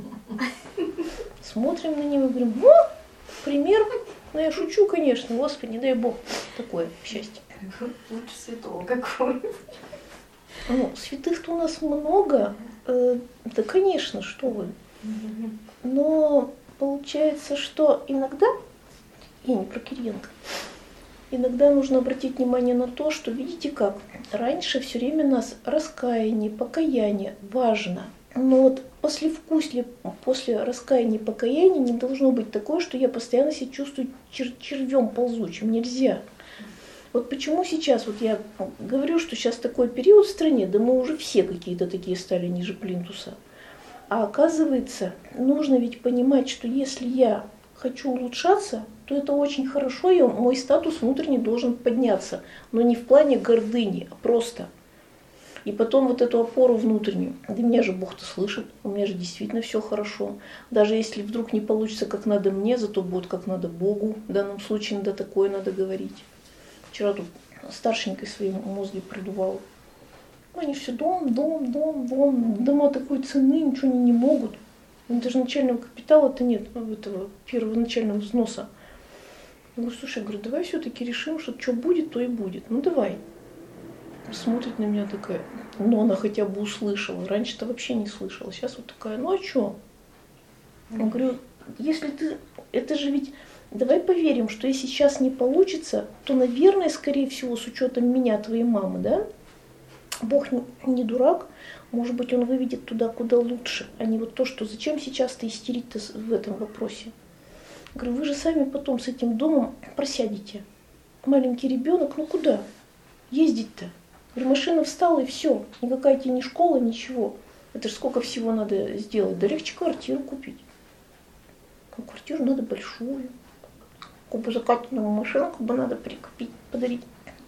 смотрим на него и говорим, пример. Ну, я шучу, конечно, Господи, не дай Бог, такое счастье. Лучше святого какого-нибудь. Ну, святых-то у нас много, да, конечно, что вы. Но получается, что иногда, я не про Кириенко, иногда нужно обратить внимание на то, что, видите как, раньше все время нас раскаяние, покаяние важно. Но вот послевкусие, после раскаяния и покаяния не должно быть такое, что я постоянно себя чувствую червем ползучим. Нельзя. Вот почему сейчас, вот я говорю, что сейчас такой период в стране, да мы уже все какие-то такие стали ниже плинтуса. А оказывается, нужно ведь понимать, что если я хочу улучшаться, то это очень хорошо, и мой статус внутренний должен подняться. Но не в плане гордыни, а просто. И потом вот эту опору внутреннюю. Да меня же Бог-то слышит, у меня же действительно все хорошо. Даже если вдруг не получится как надо мне, зато будет как надо Богу. В данном случае надо такое надо говорить. Вчера тут старшенькой своей мозги продувала. Они все дом. Дома такой цены, ничего они не могут. Даже начального капитала-то нет, этого первоначального взноса. Я говорю, слушай, давай все-таки решим, что будет, то и будет. Ну давай. смотрит на меня такая, ну она хотя бы услышала. Раньше-то вообще не слышала. Сейчас вот такая, ну а что? Я говорю, если ты, это же ведь, давай поверим, что если сейчас не получится, то, наверное, скорее всего, с учетом меня, твоей мамы, да, Бог не дурак, может быть, Он выведет туда, куда лучше, а не вот то, что зачем сейчас ты истерить-то в этом вопросе. Я говорю, вы же сами потом с этим домом просядете. Маленький ребенок, ну куда ездить-то? Говорю, машина встала и все, никакая тебе не школа, ничего. Это же сколько всего надо сделать, да легче квартиру купить. А квартиру надо большую, кубозакатанную машинку бы надо прикупить, подарить.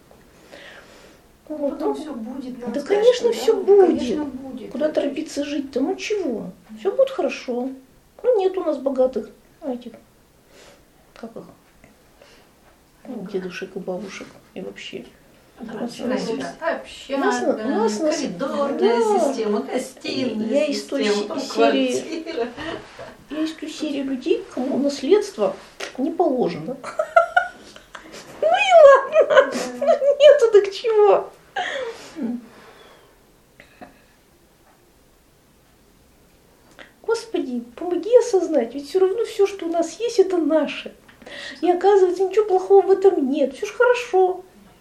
Вот, потом все будет. Да, конечно, все будет. Конечно, будет. Куда торопиться жить-то? Ну чего? Все будет хорошо. Ну нет у нас богатых этих, как их, дедушек и бабушек и вообще. Общая, коридорная система, гостиная я из той серии, я из той серии людей, кому наследство не положено. Ну и ладно, нету так чего. Господи, помоги осознать, ведь все равно все, что у нас есть, это наше. И оказывается, ничего плохого в этом нет, все же хорошо.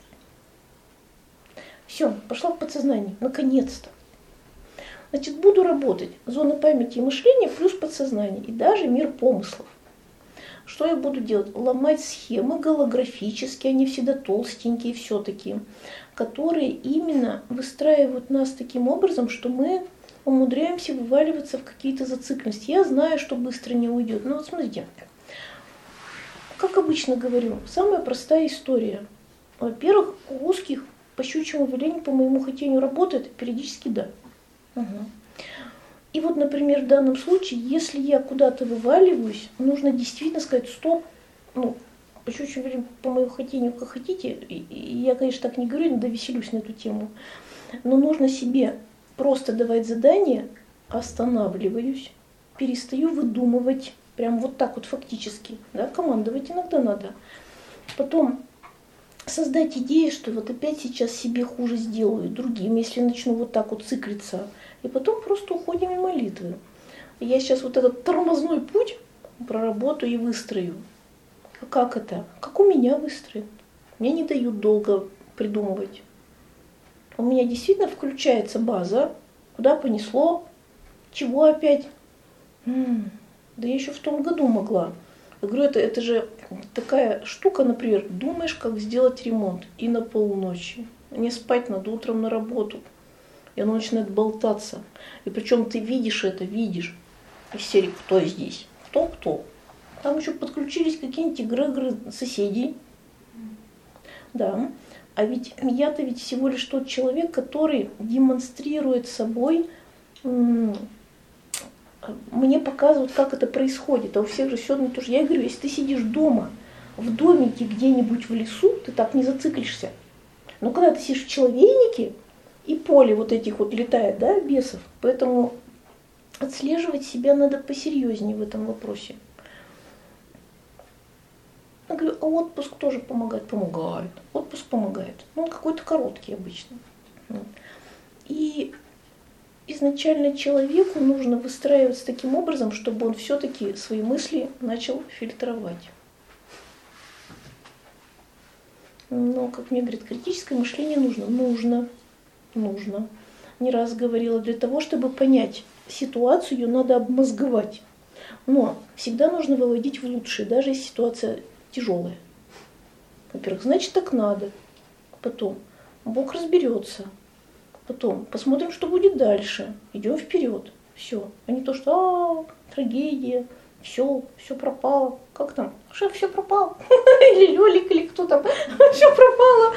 Все, пошла в подсознание, наконец-то. Значит, буду работать. Зона памяти и мышления плюс подсознание. И даже мир помыслов. Что я буду делать? Ломать схемы голографические, они всегда толстенькие все-таки, которые именно выстраивают нас таким образом, что мы умудряемся вываливаться в какие-то зацикленности. Я знаю, что быстро не уйдет. Но вот смотрите, как обычно говорю, самая простая история. Во-первых, у русских по щучьему велению, по моему хотению работает, периодически да. Угу. И вот, например, в данном случае, если я куда-то вываливаюсь, нужно действительно сказать стоп, ну, по щучьему велению, по моему хотению, как хотите, и я, конечно, так не говорю, иногда веселюсь на эту тему, но нужно себе просто давать задание, останавливаюсь, перестаю выдумывать, прям вот так вот фактически, да, командовать иногда надо. Потом создать идею, что вот опять сейчас себе хуже сделаю другим, если начну вот так вот циклиться. И потом просто уходим в молитвы. Я сейчас вот этот тормозной путь проработаю и выстрою. А как это? Как у меня выстроен? Мне не дают долго придумывать. У меня действительно включается база. Куда понесло? Чего опять? Да я еще в том году могла. Я говорю, это же такая штука, например, думаешь, как сделать ремонт, и на полночи. Не спать надо утром на работу. И оно начинает болтаться. И причем ты видишь это, видишь. Из серии «Кто здесь?» Кто? Там еще подключились какие-нибудь эгрегоры соседей. Да. А ведь я-то ведь всего лишь тот человек, который демонстрирует собой, мне показывают, как это происходит. А у всех же все одно и то же. Я говорю, если ты сидишь дома, в домике где-нибудь в лесу, ты так не зациклишься. Но когда ты сидишь в человейнике, и поле вот этих вот летает, да, бесов, поэтому отслеживать себя надо посерьезнее в этом вопросе. Я говорю, а отпуск тоже помогает? Помогает. Отпуск помогает. Ну, он какой-то короткий обычно. И изначально человеку нужно выстраиваться таким образом, чтобы он все-таки свои мысли начал фильтровать. Но, как мне говорят, критическое мышление нужно. Не раз говорила, для того, чтобы понять ситуацию, ее надо обмозговать. Но всегда нужно выводить в лучшее, даже если ситуация тяжелая. Во-первых, значит, так надо. Потом Бог разберется. Потом посмотрим, что будет дальше. Идем вперед. Все. А не то, что трагедия, все пропало. Как там? Шеф, все пропало. Или Лёлик, или кто там. Все пропало.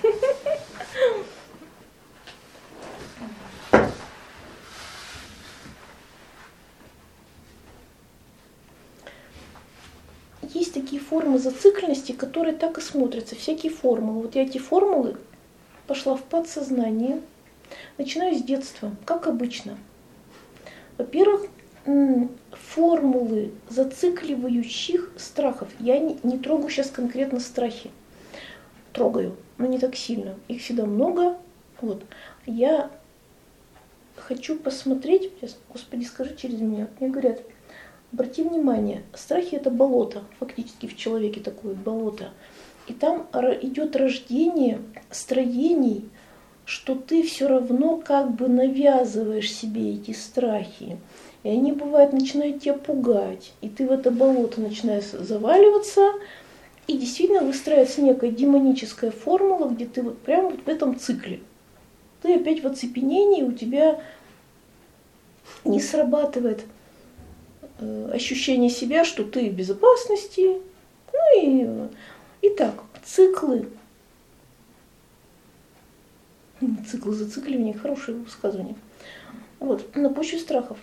Есть такие формы зацикленности, которые так и смотрятся, всякие формулы. Вот я эти формулы пошла в подсознание, начинаю с детства, как обычно. Во-первых, формулы зацикливающих страхов. Я не трогаю сейчас конкретно страхи. Трогаю, но не так сильно. Их всегда много, Вот. Я хочу посмотреть, сейчас, Господи, скажи через меня. Мне говорят, обрати внимание, страхи это болото, фактически в человеке такое болото. И там идет рождение строений, что ты все равно как бы навязываешь себе эти страхи. И они, бывает, начинают тебя пугать. И ты в это болото начинаешь заваливаться, и действительно выстраивается некая демоническая формула, где ты вот прямо вот в этом цикле. Ты опять в оцепенении, у тебя не срабатывает ощущение себя, что ты в безопасности. Ну и так, циклы. Циклы зацикливания, хорошее высказывание. Вот, на почве страхов.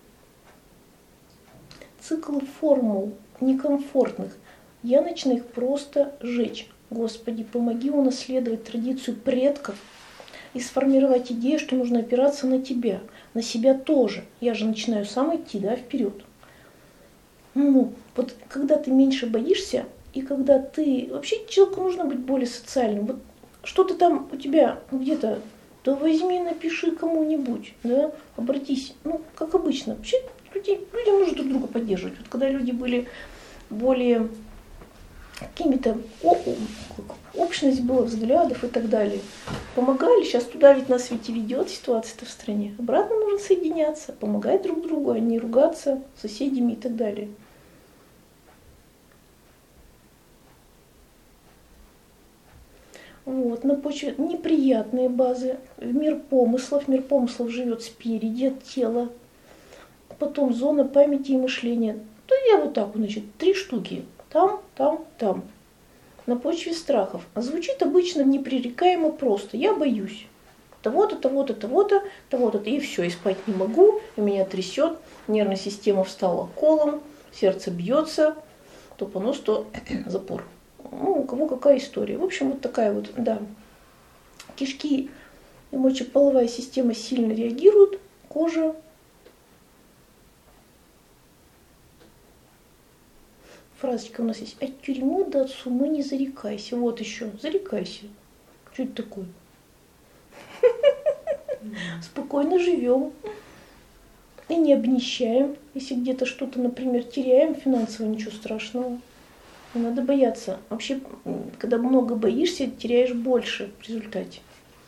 Циклы формул некомфортных. Я начинаю их просто жечь. Господи, помоги унаследовать традицию предков и сформировать идею, что нужно опираться на тебя, на себя тоже. Я же начинаю сам идти, да, вперед. Ну, вот когда ты меньше боишься, и когда ты... Вообще человеку нужно быть более социальным. Вот что-то там у тебя где-то, да возьми, напиши кому-нибудь, да, обратись. Ну, как обычно. Вообще людям нужно друг друга поддерживать. Вот когда люди были более какими-то... Общность была, взглядов и так далее. Помогали, сейчас туда ведь нас ведь и ведет ситуация-то в стране. Обратно нужно соединяться, помогать друг другу, а не ругаться с соседями и так далее. Вот, на почве неприятные базы. Мир помыслов живет спереди от тела. Потом зона памяти и мышления. То я вот так, значит, 3 штуки. Там. На почве страхов. А звучит обычно непререкаемо просто. Я боюсь того-то, того-то, того-то, того-то. И все, и спать не могу, и меня трясет, нервная система встала колом, сердце бьется, то понос, то запор. Ну, у кого какая история. В общем, вот такая вот, да. Кишки и мочеполовая система сильно реагируют, кожа. Фразочка у нас есть. От тюрьмы до от сумы не зарекайся. Вот еще. Зарекайся. Что это такое? Спокойно живем. И не обнищаем. Если где-то что-то, например, теряем финансово, ничего страшного. Не надо бояться. Вообще, когда много боишься, теряешь больше в результате.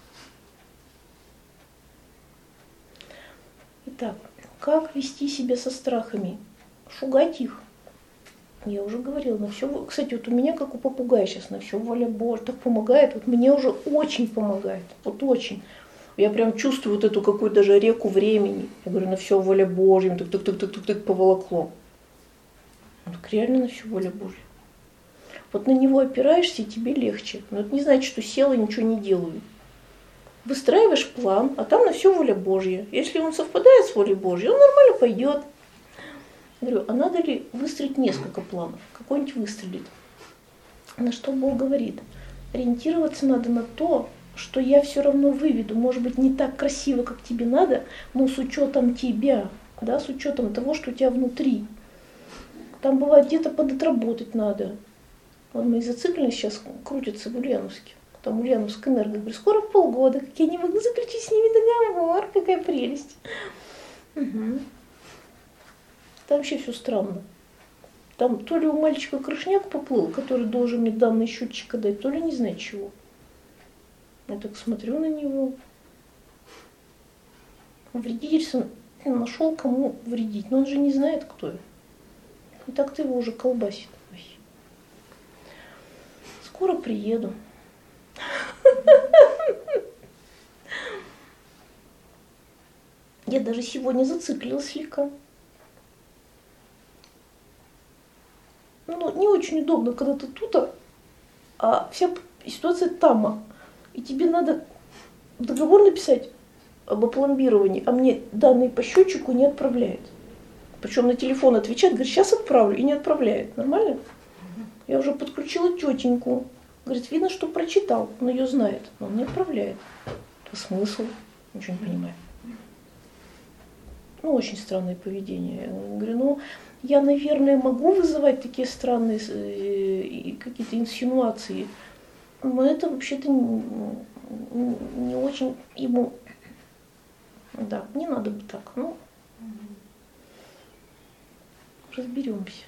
Итак, как вести себя со страхами? Шугать их. Я уже говорила, на все. Кстати, вот у меня, как у попугая сейчас, на все воля Божья, так помогает. Вот мне уже очень помогает. Вот очень. Я прям чувствую вот эту какую-то даже реку времени. Я говорю, на все воля Божья, так поволокло. Ну, так реально на все воля Божья. Вот на него опираешься, и тебе легче. Но это не значит, что села и ничего не делаю. Выстраиваешь план, а там на все воля Божья. Если он совпадает с волей Божьей, он нормально пойдет. Я говорю, а надо ли выстроить несколько планов? Какой-нибудь выстрелит. На что Бог говорит? Ориентироваться надо на то, что я все равно выведу. Может быть, не так красиво, как тебе надо, но с учетом тебя, да, с учетом того, что у тебя внутри. Там бывает где-то подотработать надо. Вот мои зацикленные сейчас крутятся в Ульяновске. Там Ульяновская энерго. Говорю, скоро в полгода, как я не могу заключить с ними договор, какая прелесть. Угу. Там вообще все странно. Там то ли у мальчика крышняк поплыл, который должен мне данные счетчика дать, то ли не знаю чего. Я так смотрю на него. Вредительство нашел, кому вредить. Но он же не знает, кто я. И так-то его уже колбасит. Скоро приеду. Я даже сегодня зациклилась слегка. Ну, не очень удобно, когда ты тут, а вся ситуация там. И тебе надо договор написать об опломбировании, а мне данные по счетчику не отправляет. Причем на телефон отвечает, говорит, сейчас отправлю, и не отправляет. Нормально? Я уже подключила тетеньку. Говорит, видно, что прочитал, он ее знает, но он не отправляет. Это смысл? Ничего не понимаю. Ну, очень странное поведение. Я говорю, ну, я, наверное, могу вызывать такие странные какие-то инсинуации, но это вообще-то не очень ему, да, не надо бы так, ну, разберемся.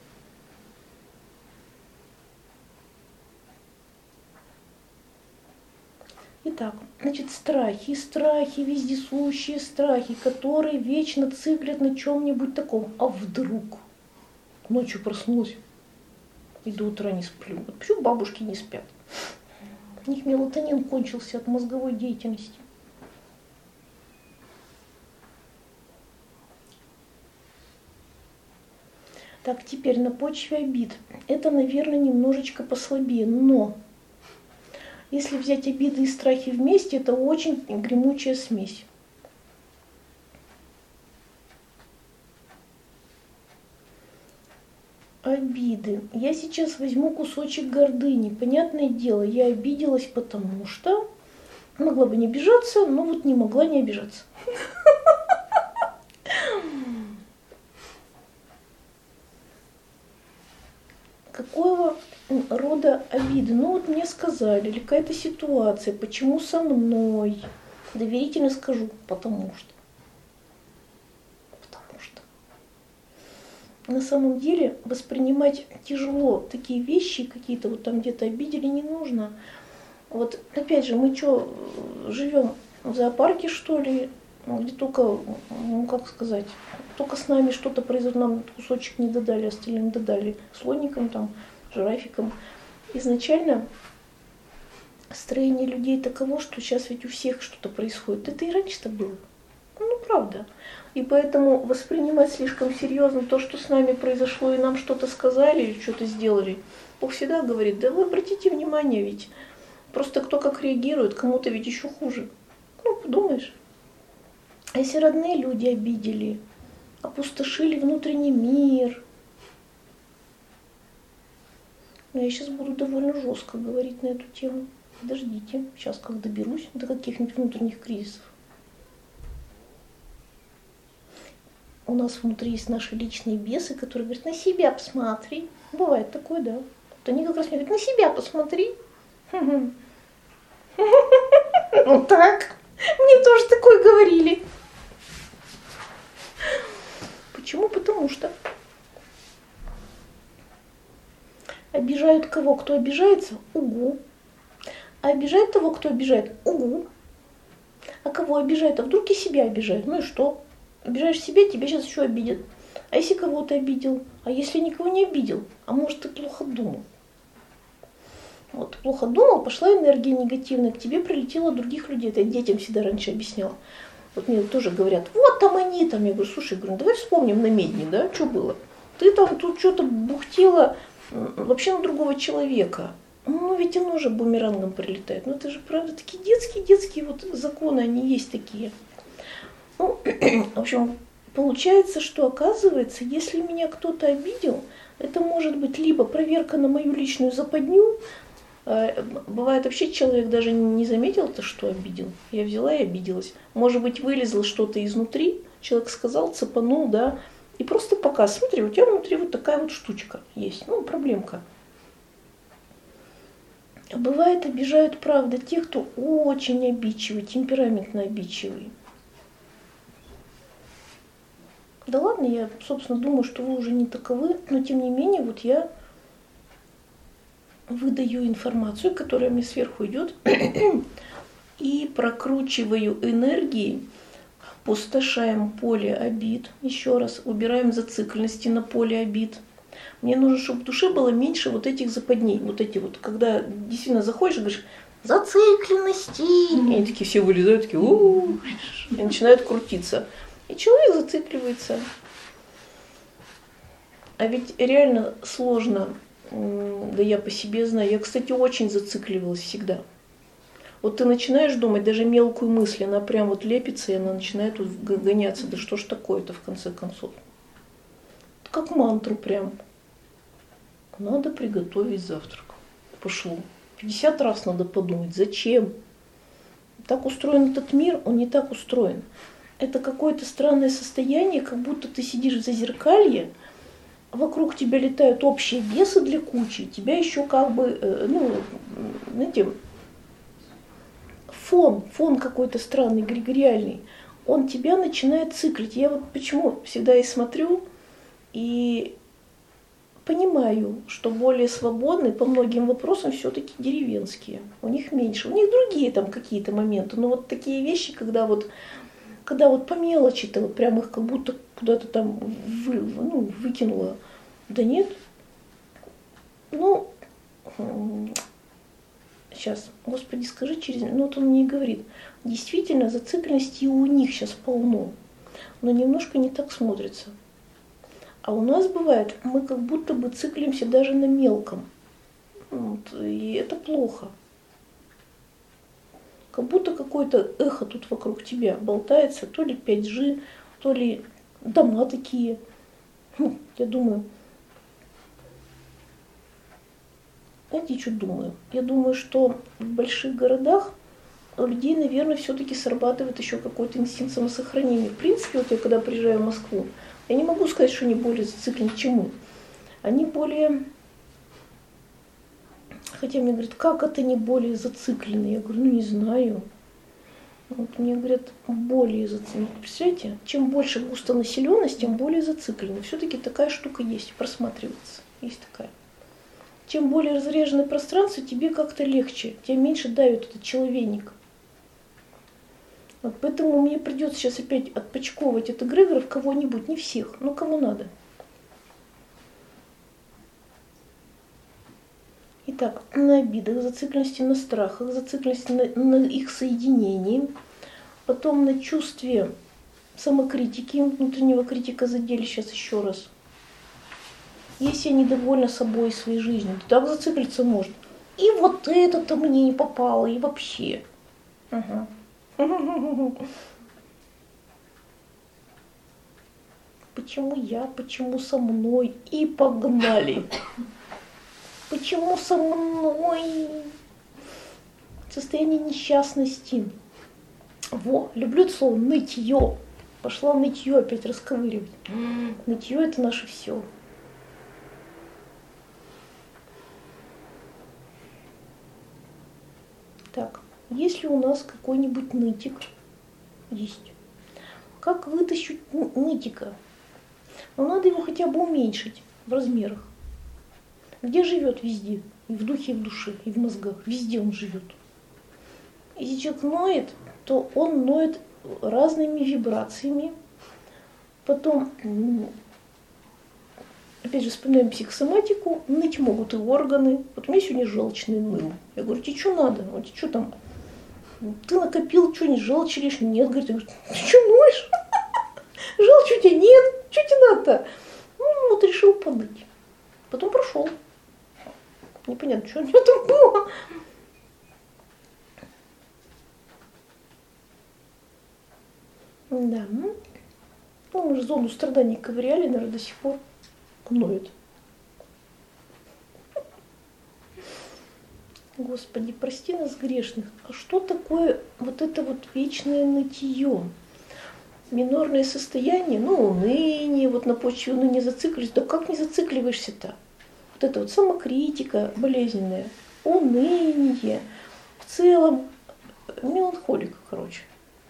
Итак, значит, страхи, вездесущие страхи, которые вечно циклят на чем-нибудь таком. А вдруг ночью проснулась и до утра не сплю. Вот почему бабушки не спят? У них мелатонин кончился от мозговой деятельности. Так, теперь на почве обид. Это, наверное, немножечко послабее, но если взять обиды и страхи вместе, это очень гремучая смесь. Обиды. Я сейчас возьму кусочек гордыни. Понятное дело, я обиделась, потому что могла бы не обижаться, но вот не могла не обижаться. Какого рода обиды? Ну вот мне сказали, или какая-то ситуация, почему со мной? Доверительно скажу, потому что. На самом деле воспринимать тяжело такие вещи, какие-то вот там где-то обидели, не нужно. Вот опять же, мы что, живем в зоопарке, что ли, где только, ну как сказать, только с нами что-то произошло, нам кусочек не додали, остальным додали, слоникам там, жирафикам. Изначально строение людей таково, что сейчас ведь у всех что-то происходит. Это и раньше-то было. Ну, правда. И поэтому воспринимать слишком серьезно то, что с нами произошло, и нам что-то сказали или что-то сделали. Бог всегда говорит, да вы обратите внимание, ведь просто кто как реагирует, кому-то ведь еще хуже. Ну, подумаешь. А если родные люди обидели, опустошили внутренний мир. Но я сейчас буду довольно жестко говорить на эту тему. Подождите, сейчас как доберусь до каких-нибудь внутренних кризисов. У нас внутри есть наши личные бесы, которые говорят, на себя посмотри. Бывает такое, да. Вот они как раз мне говорят, на себя посмотри. Вот так. Мне тоже такое говорили. Почему? Потому что обижают кого? Кто обижается? Угу. А обижает того, кто обижает? Угу. А кого обижает? А вдруг и себя обижает? Ну и что? Обижаешь себя, тебя сейчас еще обидят. А если кого-то обидел? А если никого не обидел? А может, ты плохо думал? Вот, плохо думал, пошла энергия негативная, к тебе прилетела других людей. Это я детям всегда раньше объясняла. Вот мне тоже говорят, вот там они, там. Я говорю, слушай, давай вспомним на Медне, да, что было? Ты там тут что-то бухтела вообще на другого человека. Ну, ведь оно же бумерангом прилетает. Ну, это же, правда, такие детские вот законы, они есть такие. Ну, в общем, получается, что оказывается, если меня кто-то обидел, это может быть либо проверка на мою личную западню. Бывает, вообще человек даже не заметил, что обидел. Я взяла и обиделась. Может быть, вылезло что-то изнутри, человек сказал, цепанул, да, и просто пока, смотри, у тебя внутри вот такая вот штучка есть, ну, проблемка. А бывает, обижают, правда, те, кто очень обидчивый, темпераментно обидчивый. Да ладно, я, собственно, думаю, что вы уже не таковы, но тем не менее, вот я выдаю информацию, которая мне сверху идет, и прокручиваю энергии, пустошаем поле обид, еще раз, убираем зацикленности на поле обид. Мне нужно, чтобы в душе было меньше вот этих западней, вот эти вот, когда действительно заходишь и говоришь, зацикленности, и они такие все вылезают, такие, у-у-у, и начинают крутиться. И человек зацикливается. А ведь реально сложно, да я по себе знаю. Я, кстати, очень зацикливалась всегда. Вот ты начинаешь думать, даже мелкую мысль, она прям вот лепится, и она начинает гоняться. Да что ж такое-то в конце концов? Как мантру прям. Надо приготовить завтрак. Пошло. 50 раз надо подумать, зачем? Так устроен этот мир, он не так устроен. Это какое-то странное состояние, как будто ты сидишь в зазеркалье, вокруг тебя летают общие бесы для кучи, тебя еще как бы, ну, знаете, фон какой-то странный, эгрегориальный, он тебя начинает циклить. Я вот почему всегда и смотрю, и понимаю, что более свободные по многим вопросам все-таки деревенские. У них меньше. У них другие там какие-то моменты. Но вот такие вещи, когда вот по мелочи-то вот прям их как будто куда-то там выкинуло. Да нет. Сейчас, Господи, скажи через... вот он мне и говорит, действительно, зацикленности у них сейчас полно, но немножко не так смотрится. А у нас бывает, мы как будто бы циклимся даже на мелком. И это плохо. Как будто какое-то эхо тут вокруг тебя болтается, то ли 5G, то ли дома такие. Я думаю, знаете, что думаю? Я думаю, что в больших городах у людей, наверное, все-таки срабатывает еще какой-то инстинкт самосохранения. В принципе, вот я когда приезжаю в Москву, я не могу сказать, что они более зациклены, чем мы. Они более... Хотя мне говорят, как это не более зациклены? Я говорю, не знаю. Вот мне говорят, более зациклены. Представляете, чем больше густонаселенность, тем более зациклены. Все-таки такая штука есть, просматривается. Есть такая. Чем более разреженное пространство, тебе как-то легче, тебя меньше давит этот человейник. Вот поэтому мне придется сейчас опять отпочковывать от эгрегоров кого-нибудь, не всех, но кого надо. Итак, на обидах, зацикленности на страхах, зацикленности на их соединении, потом на чувстве самокритики, внутреннего критика задели сейчас еще раз. Если я недовольна собой и своей жизнью, то так зациклиться можно. И вот это-то мне не попало, и вообще. Ага. Почему я, почему со мной? И погнали. Почему со мной? Состояние несчастности. Люблю это слово нытье. Пошла нытье опять расковыривать. Нытье это наше все. Так, есть ли у нас какой-нибудь нытик? Есть. Как вытащить нытика? Надо его хотя бы уменьшить в размерах. Где живет? Везде. И в духе, и в душе, и в мозгах. Везде он живет. Если человек ноет, то он ноет разными вибрациями. Потом, опять же, вспоминаем психосоматику, ныть могут и органы. Вот у меня сегодня желчный ныл. Я говорю, тебе что надо? Он тебе что там? Ты накопил что-нибудь, желчь лишней? Нет, говорит, ты что ноешь? Желчи у тебя нет, что тебе надо-то? Вот решил поныть. Потом прошел. Непонятно, что у него там было. Да, мы же зону страданий ковыряли, наверное, до сих пор ноет. Господи, прости нас грешных. А что такое вот это вот вечное нытье? Минорное состояние, уныние, вот на почве уныния зациклились. Да как не зацикливаешься-то? Вот это вот самокритика болезненная, уныние, в целом меланхолика, короче.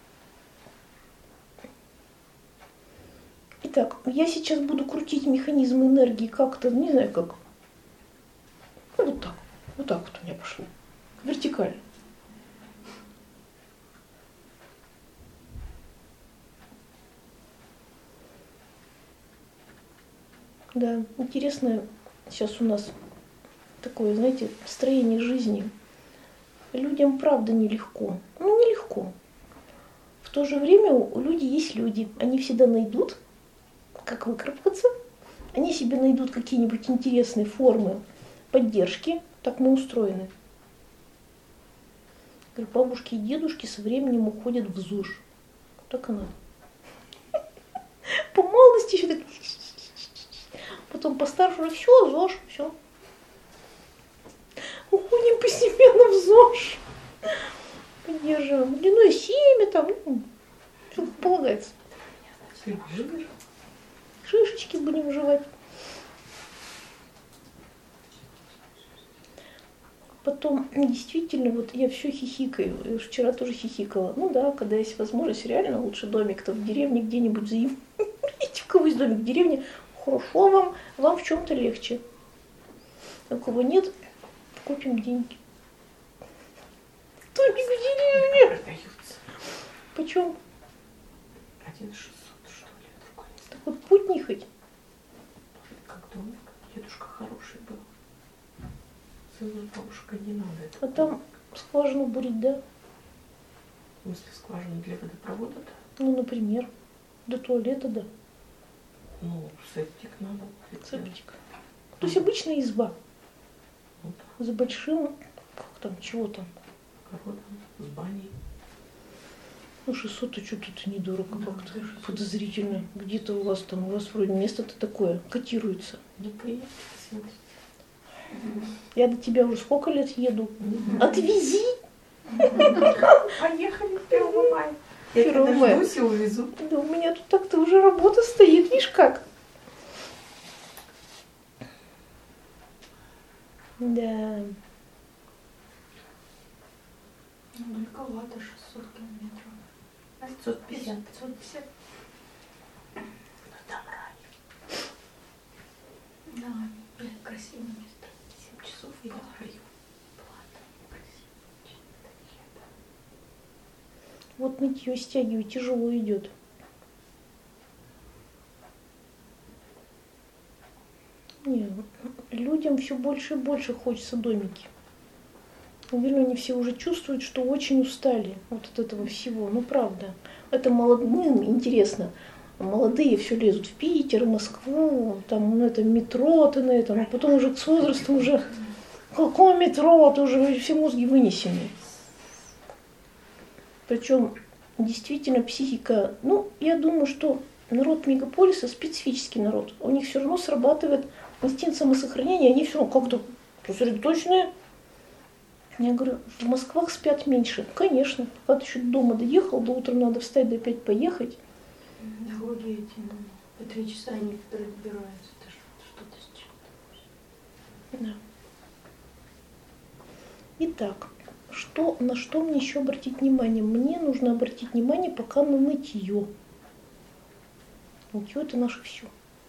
Итак, я сейчас буду крутить механизм энергии как-то, не знаю как. Вот так. Вот так вот у меня пошло. Вертикально. Да, интересное сейчас у нас такое, знаете, строение жизни. Людям правда нелегко. Нелегко. В то же время у людей есть люди. Они всегда найдут, как выкарабкаться. Они себе найдут какие-нибудь интересные формы поддержки. Так мы устроены. Говорю, бабушки и дедушки со временем уходят в ЗОЖ. Так и надо. По молодости еще так... Потом постарше уже все, ЗОЖ, все. Уходим постепенно в ЗОЖ. Поддерживаем. Длиной семя там, все как полагается. Шишечки будем жевать. потом действительно, вот я все хихикаю, и уж вчера тоже хихикала. Ну да, когда есть возможность, реально лучше домик-то в деревне где-нибудь заим. У кого есть домик в деревне, хорошо вам в чем-то легче. А у кого нет, купим деньги. Домик в деревне. Продаются. Почем? 1600, что ли, другой. Так вот путний хоть. Как домик. Дедушка хороший был. Сыну бабушка не надо. А там скважину бурить, да? В смысле, скважину для водопровода-то? Ну, например, до туалета, да. Ну, септик надо. Септик. То есть обычная изба. Ну, да. С большим, как там, чего там? Огородом, с баней. Ну, 600, а что тут недорого Да, как-то. даже Подозрительно. Где-то у вас вроде место-то такое, котируется. Ну, приехали, смотрите. Я до тебя уже сколько лет еду? Отвези! Поехали 1 мая. Я 1 тебя мая. дождусь и увезу. Да у меня тут так-то уже работа стоит, видишь как? Да. Далековато 600 километров. 550. 550. Ну, там рай. Да, блин, красивое место. 7 часов я в раю. Плата. Красиво. Вот нытье стягивать тяжело идет. Не, людям все больше и больше хочется домики. Наверное, они все уже чувствуют, что очень устали вот от этого всего. Ну, правда. Это молодым интересно. Молодые все лезут в Питер, Москву, там на этом метро ты на этом, а потом уже с возрастом уже какое метро, ты уже все мозги вынесены. Причем действительно психика, ну, я думаю, что народ мегаполиса специфический народ. У них все равно срабатывает инстинкт самосохранения, они все равно как-то сосредоточенные. Я говорю, в Москвах спят меньше. Конечно, пока ты еще до дома доехал, до утра надо встать, до опять поехать. Дороги эти, по 3 часа некоторые добираются. Это что-то с чем-то. Да. Итак, на что мне еще обратить внимание? Мне нужно обратить внимание пока на нытье. Нытье — это наше все.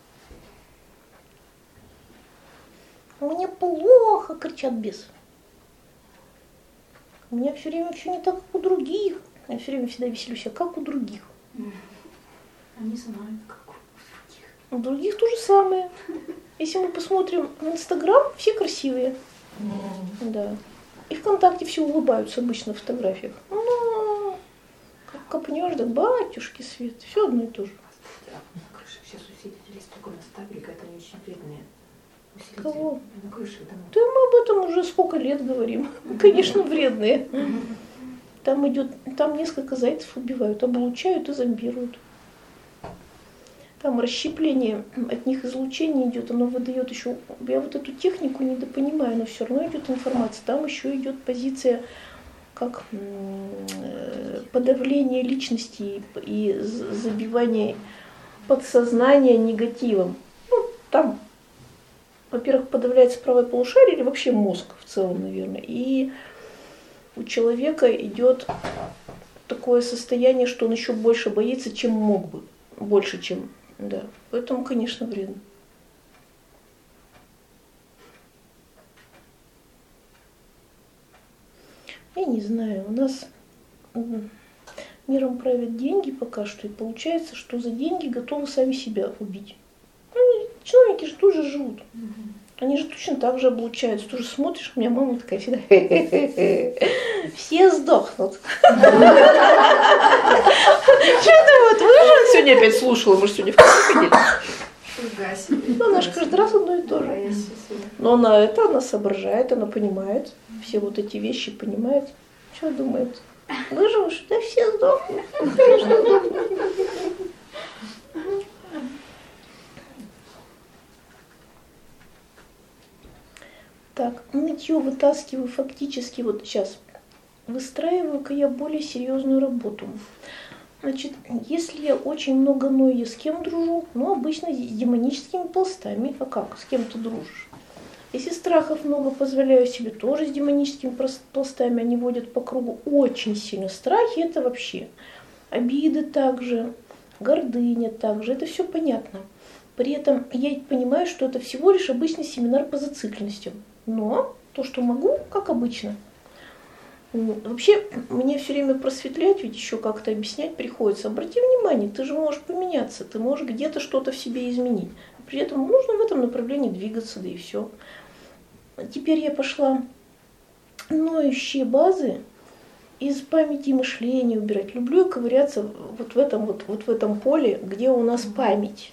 Мне плохо, кричат бесы. У меня все время все не так, как у других. Я все время всегда веселюсь, а как у других. Они знают, как у других. У других то же самое. Если мы посмотрим в Инстаграм, все красивые. Да. И ВКонтакте все улыбаются обычно в фотографиях. Ну, как копнешь, да батюшки свет. Все одно и то же. На крыше все усилители столько наставили, это не очень вредные. Усилители. Кого? На крыше дома. Да мы об этом уже сколько лет говорим. Конечно, вредные. Там несколько зайцев убивают, облучают и зомбируют. Там расщепление от них излучение идет, оно выдает еще. Я вот эту технику недопонимаю, но все равно идет информация. Там еще идет позиция как подавление личности и забивание подсознания негативом. Ну, там, во-первых, подавляется правое полушарие или вообще мозг в целом, наверное. И у человека идет такое состояние, что он еще больше боится, чем мог бы. Больше, чем, да. Поэтому, конечно, вредно. Я не знаю, у нас миром правят деньги пока что, и получается, что за деньги готовы сами себя убить. Ну, чиновники же тоже живут. Они же точно так же облучаются. Ты же смотришь, у меня мама такая всегда, все сдохнут. Что ты вот выжил? Сегодня опять слушала, мы же сегодня в кафе ходили. Ну, она же каждый раз одно и то же. Но она соображает, она понимает, все вот эти вещи понимает. Что думает? Выживешь? Да все сдохнут. Конечно, сдохнут. Так, нытье вытаскиваю фактически вот сейчас. Выстраиваю-ка я более серьезную работу. Значит, если я очень много ною, с кем дружу? Ну, обычно с демоническими пластами. А как? С кем ты дружишь? Если страхов много, позволяю себе тоже с демоническими пластами, они водят по кругу очень сильно. Страхи это вообще, обиды также, гордыня также, это все понятно. При этом я понимаю, что это всего лишь обычный семинар по зацикленностям. Но то, что могу, как обычно. Вообще, мне все время просветлять, ведь еще как-то объяснять приходится. Обрати внимание, ты же можешь поменяться, ты можешь где-то что-то в себе изменить. При этом нужно в этом направлении двигаться, да и все. Теперь я пошла ноющие базы из памяти и мышления убирать. Люблю ковыряться вот в этом поле, где у нас память.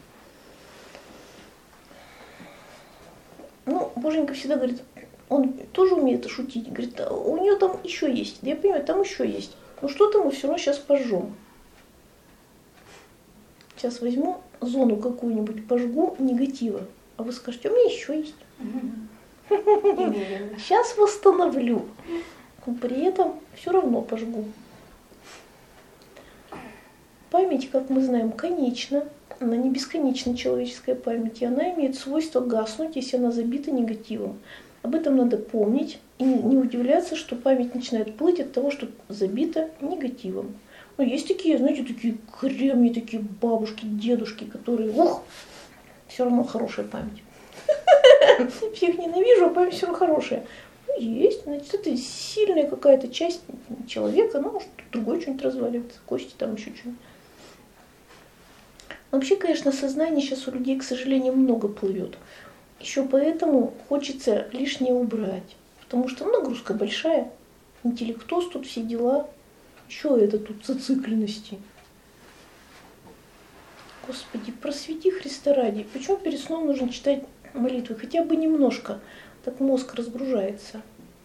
Ну, Боженька всегда говорит, он тоже умеет шутить, говорит, у нее там еще есть. Да я понимаю, там еще есть. Но что-то мы все равно сейчас пожжем. Сейчас возьму зону какую-нибудь, пожгу негатива. А вы скажете, у меня еще есть. Сейчас восстановлю. Но при этом все равно пожгу. Память, как мы знаем, конечна. Она не бесконечна, человеческая память. И она имеет свойство гаснуть, если она забита негативом. Об этом надо помнить и не удивляться, что память начинает плыть от того, что забита негативом. Но есть такие, знаете, такие кремни, такие бабушки, дедушки, которые, все равно хорошая память. Всех ненавижу, а память все равно хорошая. Ну, есть, значит, это сильная какая-то часть человека, ну, может, другой что-нибудь разваливается, кости там еще что-нибудь. Вообще, конечно, сознание сейчас у людей, к сожалению, много плывет. Еще поэтому хочется лишнее убрать, потому что нагрузка большая, интеллектоз тут, все дела, еще это тут зацикленности. Господи, просвети Христа ради. Почему перед сном нужно читать молитвы? Хотя бы немножко, так мозг разгружается.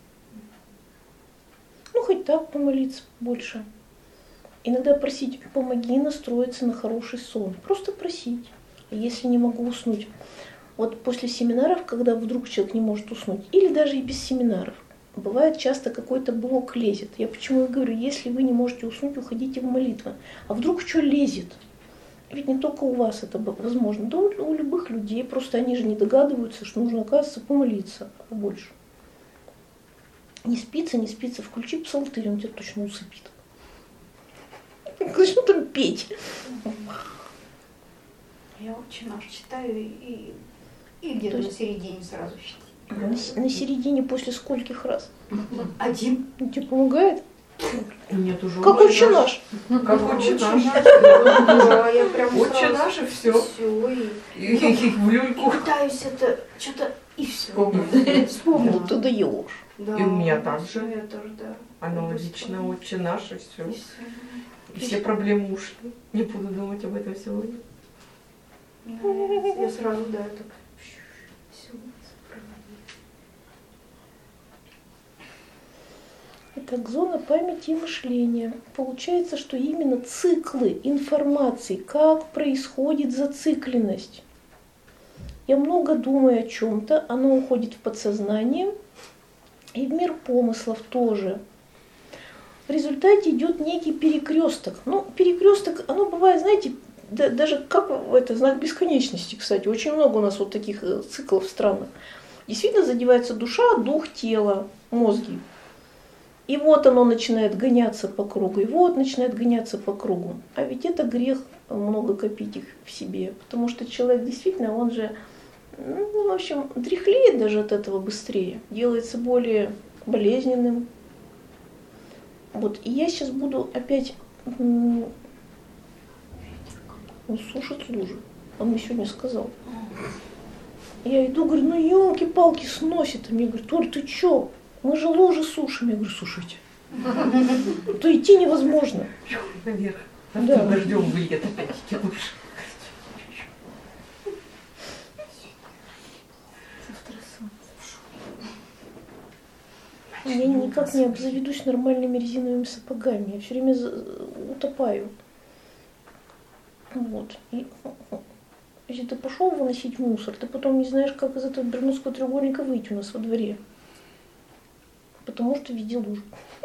Ну, хоть так помолиться больше. Иногда просить, помоги настроиться на хороший сон. Просто просить, если не могу уснуть. Вот после семинаров, когда вдруг человек не может уснуть, или даже и без семинаров, бывает часто какой-то блок лезет. Я почему и говорю, если вы не можете уснуть, уходите в молитву. А вдруг что лезет? Ведь не только у вас это возможно, да у любых людей. Просто они же не догадываются, что нужно, оказывается, помолиться побольше. Не спится, включи псалтырь, он тебя точно усыпит. Начну там петь. Я «Отче наш» читаю и где-то на середине сразу читаю. На середине после скольких раз? Один. Тебе помогает? Нет, уже Как «Отче наш». Как «Отче наш». Да, я прям «Отче наш» и все. И в люльку. Пытаюсь это что-то и все. Ну ты даешь. Да, И у меня так же. Я тоже, да. Аналогично «Отче наш» и все. И всё. И все проблемы ушли. Не буду думать об этом сегодня. Я сразу, да, так все. Итак, зона памяти и мышления. Получается, что именно циклы информации, как происходит зацикленность. Я много думаю о чем-то, оно уходит в подсознание и в мир помыслов тоже. В результате идет некий перекресток. Ну, перекресток, оно бывает, знаете, даже как это знак бесконечности, кстати. Очень много у нас вот таких циклов странных. Действительно задевается душа, дух, тело, мозги. И вот оно начинает гоняться по кругу, и вот начинает гоняться по кругу. А ведь это грех много копить их в себе, потому что человек действительно, он же, в общем, дряхлеет даже от этого быстрее, делается более болезненным. Вот, и я сейчас буду опять сушить лужи. Он мне сегодня сказал. Я иду, говорю, ну елки-палки сносит. А мне говорит, Оль, ты чё? Мы же лужи сушим. Я говорю, слушайте, то идти невозможно. Наверх. Да. Дождем выйдет опять эти лужи. Я никак не обзаведусь нормальными резиновыми сапогами. Я все время утопаю. Вот. И если ты пошел выносить мусор, ты потом не знаешь, как из этого Бермудского треугольника выйти у нас во дворе. Потому что везде лужи.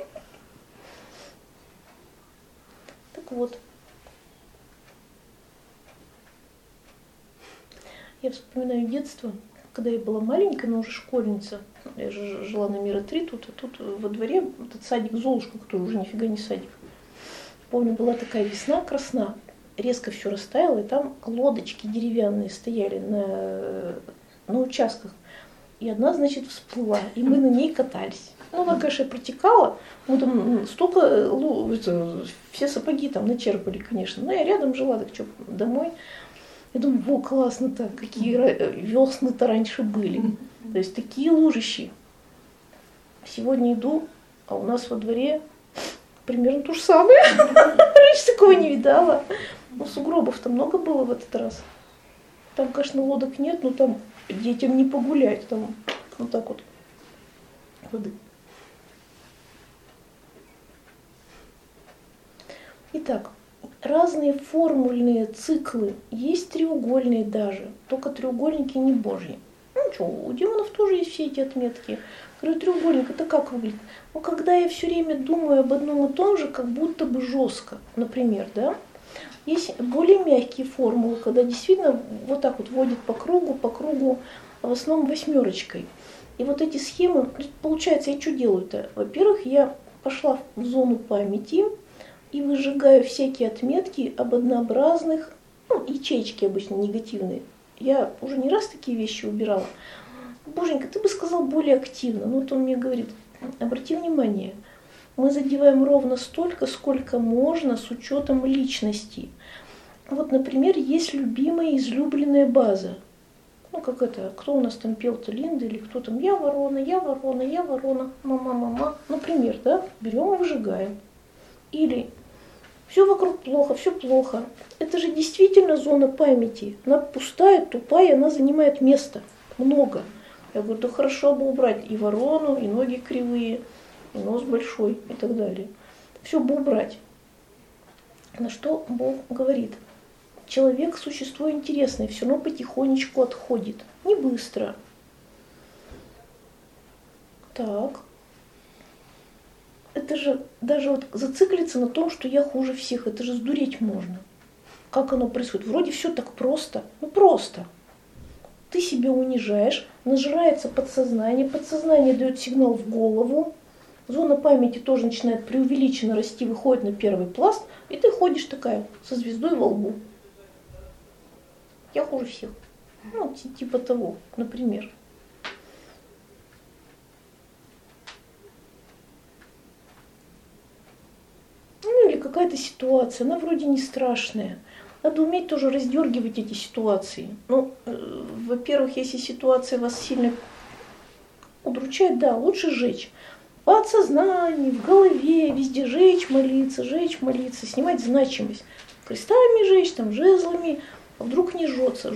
Так вот. Я вспоминаю детство. когда я была маленькая, но уже школьница, я же жила на Мира 3 тут, а тут во дворе этот садик Золушка, который уже нифига не садик. Помню, была такая весна красна, резко все растаяло, и там лодочки деревянные стояли на участках. И одна, значит, всплыла, и мы на ней катались. Ну, она, конечно, протекала, мы там столько, все сапоги там начерпали, конечно. Но я рядом жила, так что, домой. Я думаю, во, классно-то, какие весны-то раньше были. То есть такие лужищи. Сегодня иду, а у нас во дворе примерно то же самое. Раньше такого не видала. Ну, сугробов-то много было в этот раз. Там, конечно, лодок нет, но там детям не погулять, там вот так вот воды. Итак, разные формульные циклы, есть треугольные даже, только треугольники не божьи. Ну что, у демонов тоже есть все эти отметки. Говорю, треугольник это как выглядит? Ну, когда я все время думаю об одном и том же, как будто бы жестко, например, да? Есть более мягкие формулы, когда действительно вот так вот водит по кругу, в основном восьмерочкой. И вот эти схемы, получается, я что делаю-то? Во-первых, я пошла в зону памяти и выжигаю всякие отметки об однообразных, ну, ячейки обычно негативные. Я уже не раз такие вещи убирала. Боженька, ты бы сказал более активно. Ну, вот он мне говорит, обрати внимание, мы задеваем ровно столько, сколько можно с учетом личности. Вот, например, есть любимая, излюбленная база. Ну, как это, кто у нас там пел-то, Линда или кто там, я ворона, я ворона, я ворона, мама, мама. Например, да, берем и выжигаем. Или все вокруг плохо, все плохо. Это же действительно зона памяти. Она пустая, тупая, она занимает место. Много. Я говорю, да хорошо бы убрать и ворону, и ноги кривые, и нос большой, и так далее. Все бы убрать. На что Бог говорит? Человек – существо интересное, все равно потихонечку отходит. Не быстро. Так. Это же даже вот зациклиться на том, что я хуже всех, это же сдуреть можно. Как оно происходит? Вроде все так просто. Ну просто. Ты себя унижаешь, нажирается подсознание дает сигнал в голову, зона памяти тоже начинает преувеличенно расти, выходит на первый пласт, и ты ходишь такая со звездой во лбу. Я хуже всех. Ну, типа того, например. Ну, или какая-то ситуация, она вроде не страшная. Надо уметь тоже раздергивать эти ситуации. Ну, во-первых, если ситуация вас сильно удручает, да, лучше сжечь. В подсознании, в голове, везде жечь, молиться, снимать значимость. Крестами жечь, там, жезлами, а вдруг не жжется.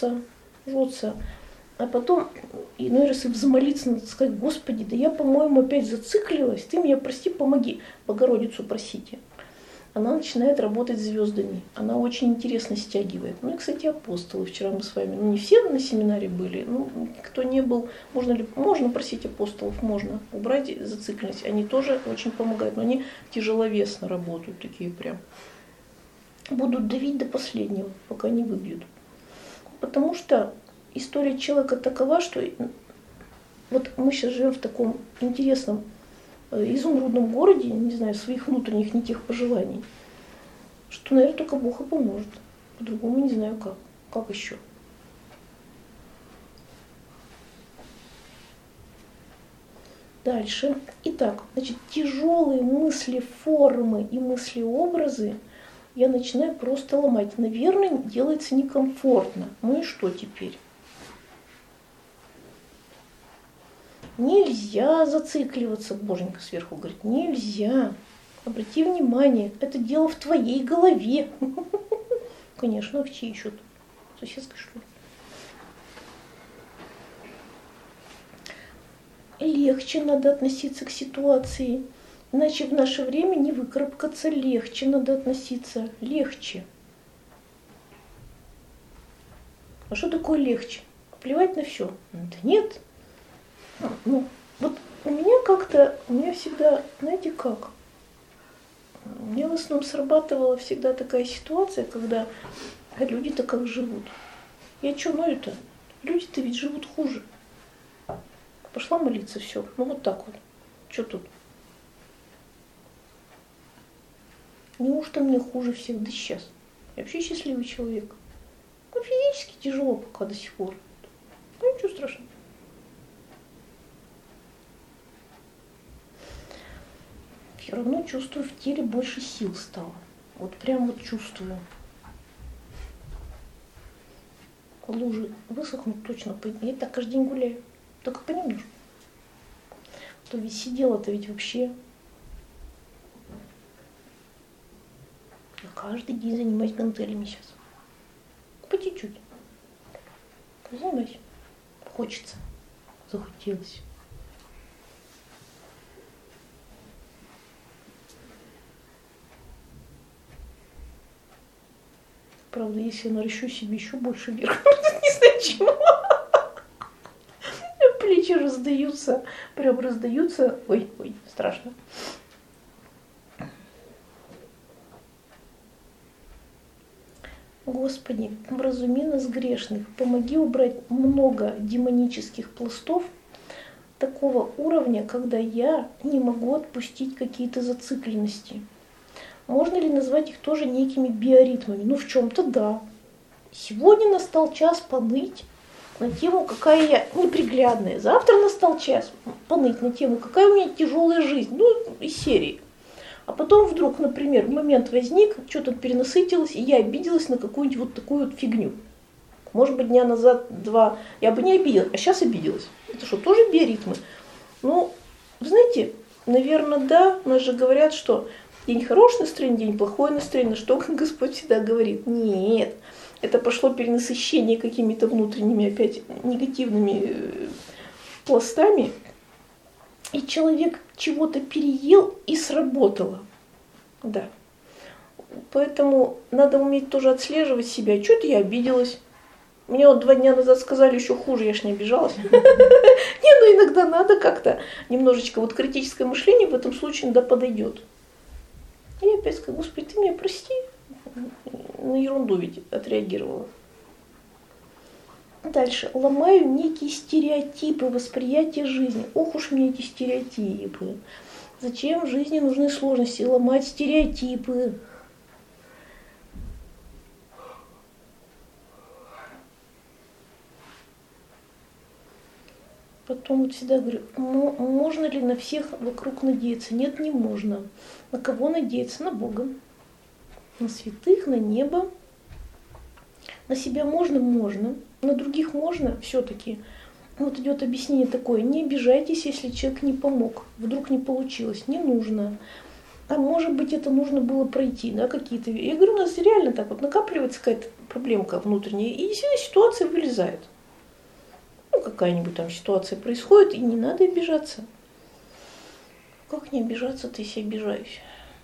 А потом, иной раз и взмолиться, надо сказать, Господи, да я, по-моему, опять зациклилась, ты меня прости, помоги. Богородицу просите. Она начинает работать звездами. Она очень интересно стягивает. Ну и, кстати, апостолы. Вчера мы с вами, ну не все на семинаре были, ну кто не был, можно просить апостолов, можно убрать зацикленность. Они тоже очень помогают, но они тяжеловесно работают, такие прям. Будут давить до последнего, пока не выбьют. Потому что история человека такова, что вот мы сейчас живем в таком интересном изумрудном городе, не знаю, своих внутренних не тех пожеланий, что, наверное, только Бог и поможет. По-другому не знаю как. Как еще? Дальше. Итак, значит, тяжелые мысли, формы и мысли-образы я начинаю просто ломать. Наверное, делается некомфортно. Ну и что теперь? Нельзя зацикливаться, Боженька сверху говорит, нельзя. Обрати внимание, это дело в твоей голове. Конечно, а в чьей еще-то? Соседской, что ли? Легче надо относиться к ситуации. Иначе в наше время не выкарабкаться, легче надо относиться. Легче. А что такое легче? Плевать на все. Да нет. Ну, вот у меня всегда, знаете как? У меня в основном срабатывала всегда такая ситуация, когда люди-то как живут. Я что, ну это? Люди-то ведь живут хуже. Пошла молиться, все. Ну вот так вот. Что тут? Неужто мне хуже всех? Да сейчас. Я вообще счастливый человек. Ну, физически тяжело пока до сих пор. Ну, ничего страшного. Я равно чувствую, в теле больше сил стало. Вот прям вот чувствую. Лужи высохнут точно. Я так каждый день гуляю. Только понемножку. То ведь сидела-то ведь вообще. Я каждый день занимаюсь гантелями сейчас. По чуть-чуть. Занимаюсь. Хочется. Захотелось. Правда, если я наращу себе еще больше вверх, не знаю чего. Плечи раздаются, прям раздаются. Ой, страшно. Господи, вразуми нас грешных, помоги убрать много демонических пластов такого уровня, когда я не могу отпустить какие-то зацикленности. Можно ли назвать их тоже некими биоритмами? Ну, в чем-то да. Сегодня настал час поныть на тему, какая я неприглядная. Завтра настал час поныть на тему, какая у меня тяжелая жизнь. Ну, из серии. А потом вдруг, например, момент возник, что-то перенасытилось, и я обиделась на какую-нибудь вот такую вот фигню. Может быть, дня назад, 2, я бы не обиделась, а сейчас обиделась. Это что, тоже биоритмы? Ну, знаете, наверное, да. У нас же говорят, что день хорошее настроение, день плохое настроение. Что Господь всегда говорит? Нет, это пошло перенасыщение какими-то внутренними опять негативными пластами. И человек чего-то переел и сработало. Да. Поэтому надо уметь тоже отслеживать себя. Что-то я обиделась. Мне вот 2 дня назад сказали еще хуже, я ж не обижалась. Не, ну иногда надо как-то немножечко. Вот критическое мышление в этом случае иногда подойдет. И я опять сказала: Господи, ты меня прости. На ерунду ведь отреагировала. Дальше. Ломаю некие стереотипы восприятия жизни. Ох уж мне эти стереотипы. Зачем в жизни нужны сложности? Ломать стереотипы. Потом вот всегда говорю, можно ли на всех вокруг надеяться? Нет, не можно. На кого надеяться? На Бога. На святых, на небо. На себя можно? Можно. На других можно все-таки. Вот идет объяснение такое: не обижайтесь, если человек не помог, вдруг не получилось, не нужно. А может быть, это нужно было пройти, да, какие-то. Я говорю, у нас реально так вот накапливается какая-то проблемка внутренняя, и действительно ситуация вылезает. Ну, какая-нибудь там ситуация происходит, и не надо обижаться. Как не обижаться-то, если обижаюсь?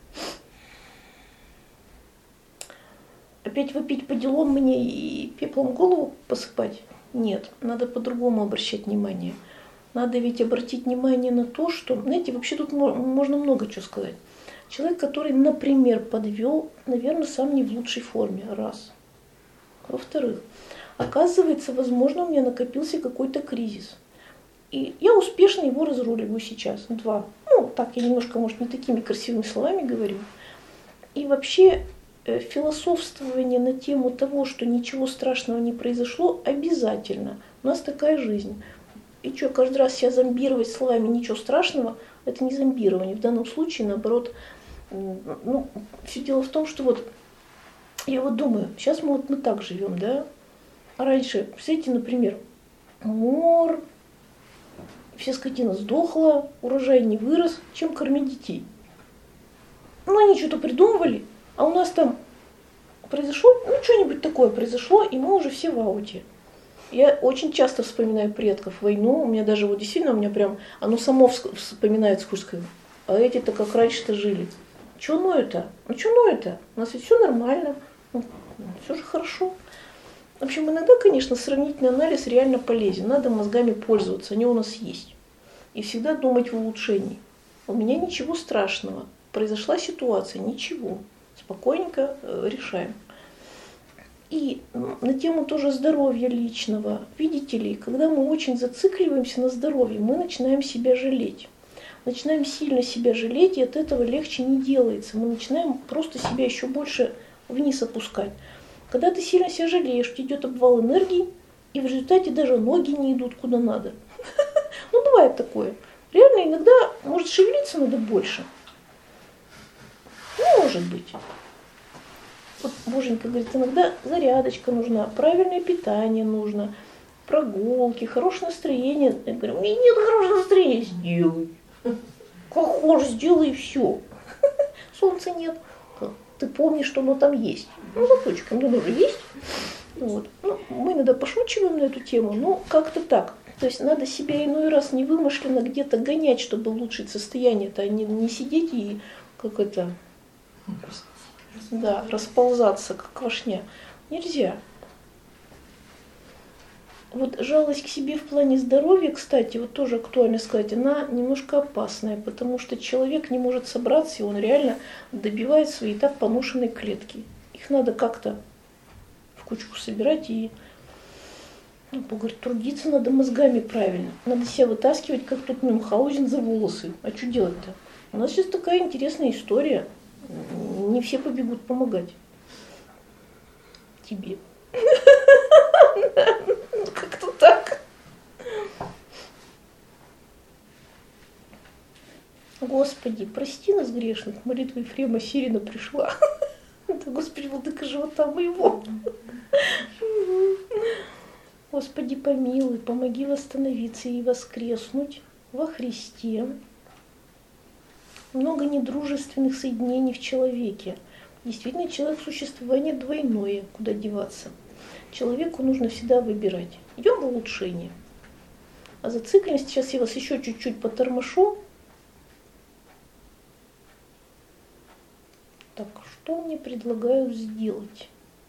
Опять вопить по делам мне и пеплом голову посыпать? Нет, надо по-другому обращать внимание. Надо ведь обратить внимание на то, что, знаете, вообще тут можно много чего сказать. Человек, который, например, подвел, наверное, сам не в лучшей форме, раз. Во-вторых, оказывается, возможно, у меня накопился какой-то кризис. И я успешно его разруливаю сейчас. 2. Ну, так, я немножко, может, не такими красивыми словами говорю. И вообще философствование на тему того, что ничего страшного не произошло, обязательно. У нас такая жизнь. И что, каждый раз себя зомбировать словами «ничего страшного» — это не зомбирование. В данном случае, наоборот, ну, все дело в том, что вот я вот думаю, сейчас мы так живем, да? А раньше, представляете, например, мор, вся скотина сдохла, урожай не вырос, чем кормить детей? Ну, они что-то придумывали, а у нас там произошло, ну, что-нибудь такое произошло, и мы уже все в ауте. Я очень часто вспоминаю предков, войну, у меня даже вот действительно, у меня прям, оно само вспоминается, скажу, а эти-то как раньше-то жили. Чего ноют-то? Ну, что ноют-то? У нас ведь все нормально, ну, все же хорошо. В общем, иногда, конечно, сравнительный анализ реально полезен, надо мозгами пользоваться, они у нас есть. И всегда думать в улучшении. У меня ничего страшного, произошла ситуация, ничего. Спокойненько решаем. И на тему тоже здоровья личного. Видите ли, когда мы очень зацикливаемся на здоровье, мы начинаем себя жалеть. Начинаем сильно себя жалеть, и от этого легче не делается. Мы начинаем просто себя еще больше вниз опускать. Когда ты сильно себя жалеешь, у тебя идет обвал энергии, и в результате даже ноги не идут куда надо. Ну, бывает такое. Реально иногда, может, шевелиться надо больше. Ну, может быть. Вот Боженька говорит, иногда зарядочка нужна, правильное питание нужно, прогулки, хорошее настроение. Я говорю, у меня нет хорошего настроения, сделай. Как хочешь, сделай и все. Солнца нет. Ты помнишь, что оно там есть. Ну, заточка, оно тоже есть. Вот. Ну, мы иногда пошучиваем на эту тему, но как-то так. То есть надо себя иной раз невымышленно где-то гонять, чтобы улучшить состояние-то, а не сидеть и как это... Да, расползаться, как квашня. Нельзя. Вот жалость к себе в плане здоровья, кстати, вот тоже актуально сказать, она немножко опасная, потому что человек не может собраться, и он реально добивает свои и так поношенные клетки. Их надо как-то в кучку собирать и, говорит, трудиться надо мозгами правильно. Надо себя вытаскивать, как тут Мюнхгаузен, за волосы. А что делать-то? У нас сейчас такая интересная история. Не все побегут помогать тебе. Как-то так. Господи, прости нас грешных, молитва Ефрема Сирина пришла. Господи, владыка живота моего. Господи, помилуй, помоги восстановиться и воскреснуть во Христе. Много недружественных соединений в человеке. Действительно, человек существование двойное, куда деваться. Человеку нужно всегда выбирать. Идем в улучшение. А зацикленность, сейчас я вас еще чуть-чуть потормошу. Так, что мне предлагают сделать?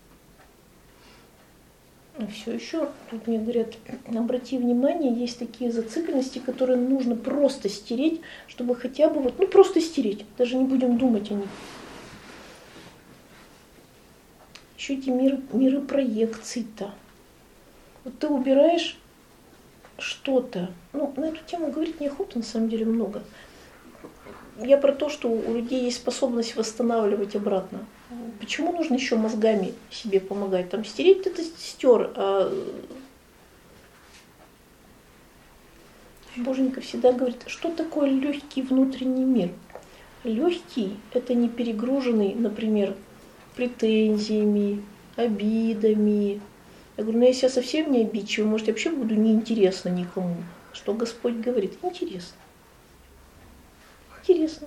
Все еще, тут мне говорят, обрати внимание, есть такие зацикленности, которые нужно просто стереть, чтобы хотя бы просто стереть, даже не будем думать о них. Еще эти миры проекций-то. Вот ты убираешь что-то, на эту тему говорить неохота, на самом деле много. Я про то, что у людей есть способность восстанавливать обратно. Почему нужно еще мозгами себе помогать? Там стереть это стер, а Боженька всегда говорит, что такое легкий внутренний мир? Легкий – это не перегруженный, например, претензиями, обидами. Я говорю, если я совсем не обидчивый, может, я вообще буду неинтересна никому. Что Господь говорит? Интересно. Интересно.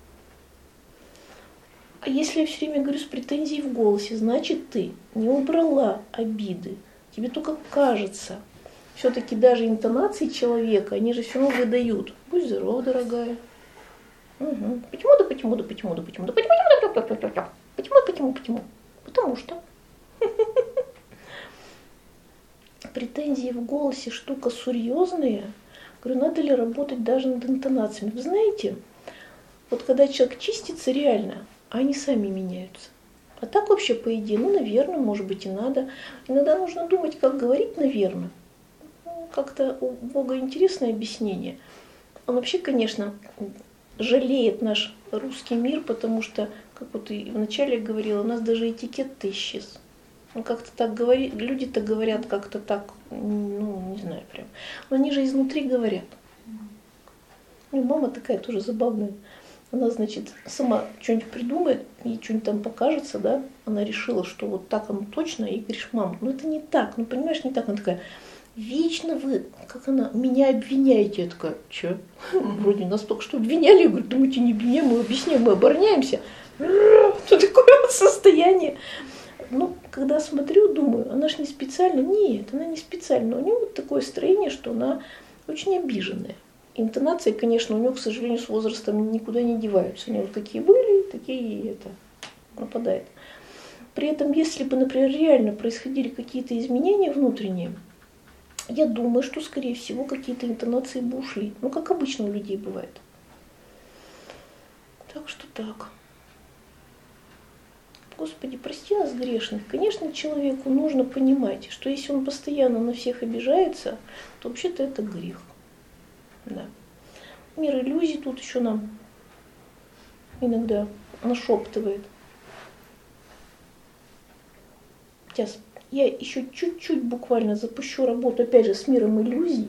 А если я все время говорю с претензией в голосе, значит, ты не убрала обиды. Тебе только кажется. Все-таки даже интонации человека, они же все равно выдают. Будь здорова, дорогая. Угу. Почему? Потому что. Претензии в голосе штука серьезная. Говорю, надо ли работать даже над интонациями. Вы знаете, вот когда человек чистится реально, они сами меняются. А так вообще, по идее, наверное, может быть и надо. Иногда нужно думать, как говорить, наверное. Как-то у Бога интересное объяснение. Он вообще, конечно, жалеет наш русский мир, потому что, как вот и вначале говорила, у нас даже этикет-то исчез. Как-то так говорит, люди-то говорят как-то так, не знаю прям. Но они же изнутри говорят. И мама такая тоже забавная. Она, значит, сама что-нибудь придумает, ей что-нибудь там покажется, да. Она решила, что вот так оно точно. И говоришь, мам, это не так, понимаешь, не так. Она такая, вечно вы, меня обвиняете. Я такая, что? Вроде нас только что обвиняли. Я говорю, думаете, не обвиняем, мы объясняем, мы обороняемся. Что такое вот состояние? Когда смотрю, думаю, она же не специально. Нет, она не специально. У нее вот такое строение, что она очень обиженная. Интонации, конечно, у нее, к сожалению, с возрастом никуда не деваются. Они вот такие были, такие и это пропадает. При этом, если бы, например, реально происходили какие-то изменения внутренние, я думаю, что, скорее всего, какие-то интонации бы ушли. Как обычно у людей бывает. Так что так. Господи, прости нас грешных. Конечно, человеку нужно понимать, что если он постоянно на всех обижается, то вообще-то это грех. Да. Мир иллюзий тут еще нам иногда нашептывает. Сейчас я еще чуть-чуть буквально запущу работу, опять же, с миром иллюзий.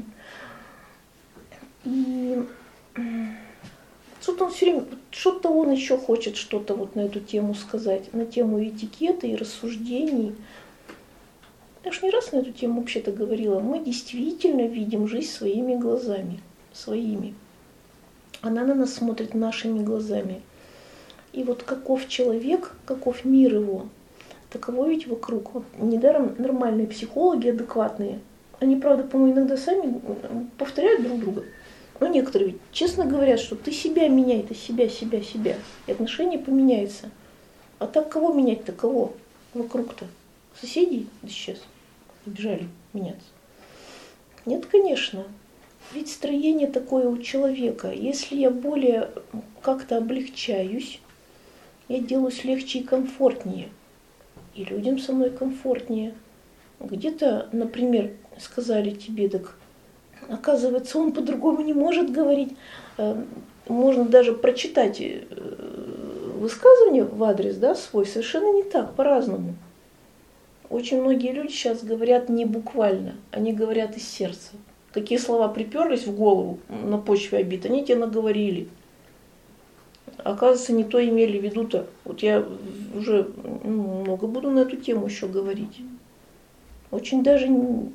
И что-то он все время, что-то он еще хочет что-то вот на эту тему сказать, на тему этикета и рассуждений. Я ж не раз на эту тему вообще-то говорила. Мы действительно видим жизнь своими глазами, своими. Она на нас смотрит нашими глазами. И вот каков человек, каков мир его, таково ведь вокруг. Вот недаром нормальные психологи, адекватные, они, правда, по-моему, иногда сами повторяют друг друга. Но некоторые ведь честно говорят, что ты себя меняй, ты себя. И отношение поменяется. А так кого менять-то, кого вокруг-то? Соседей сейчас побежали меняться? Нет, конечно. Ведь строение такое у человека. Если я более как-то облегчаюсь, я делаюсь легче и комфортнее. И людям со мной комфортнее. Где-то, например, сказали тебе, так оказывается, он по-другому не может говорить. Можно даже прочитать высказывание в адрес, да, свой, совершенно не так, по-разному. Очень многие люди сейчас говорят не буквально, они говорят из сердца. Какие слова приперлись в голову на почве обид, они тебе наговорили. Оказывается, не то имели в виду-то. Вот я уже много буду на эту тему еще говорить. Очень даже...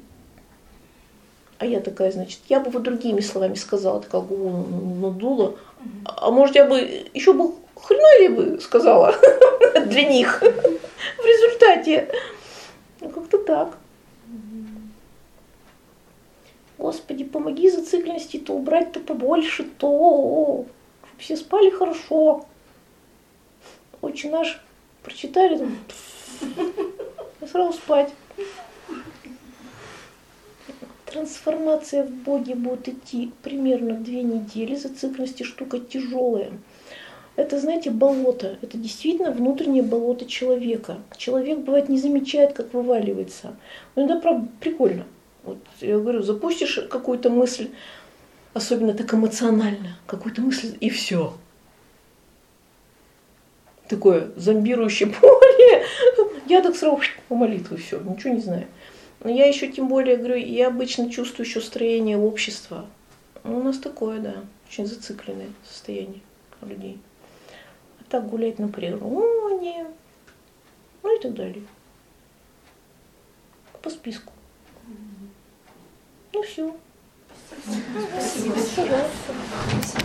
А я такая, значит, я бы вот другими словами сказала, такая голову надула. А может, я бы еще бы хреновее бы сказала для них в результате. Ну, как-то так. Господи, помоги зацикленности-то убрать-то побольше, то чтобы все спали хорошо. Отче наш прочитали, там, и сразу спать. Трансформация в Боге будет идти примерно 2 недели. Зацикленности штука тяжелая. Это, знаете, болото. Это действительно внутреннее болото человека. Человек, бывает, не замечает, как вываливается. Но иногда, правда, прикольно. Вот я говорю, запустишь какую-то мысль, особенно так эмоционально, какую-то мысль, и все. Такое зомбирующее поле. Я так сразу по молитве, все, ничего не знаю. Но я еще тем более говорю, я обычно чувствую еще строение общества. Ну, у нас такое, да, очень зацикленное состояние у людей. А так гулять на природе, ну и так далее. По списку. Ну все. Спасибо. Пожалуйста.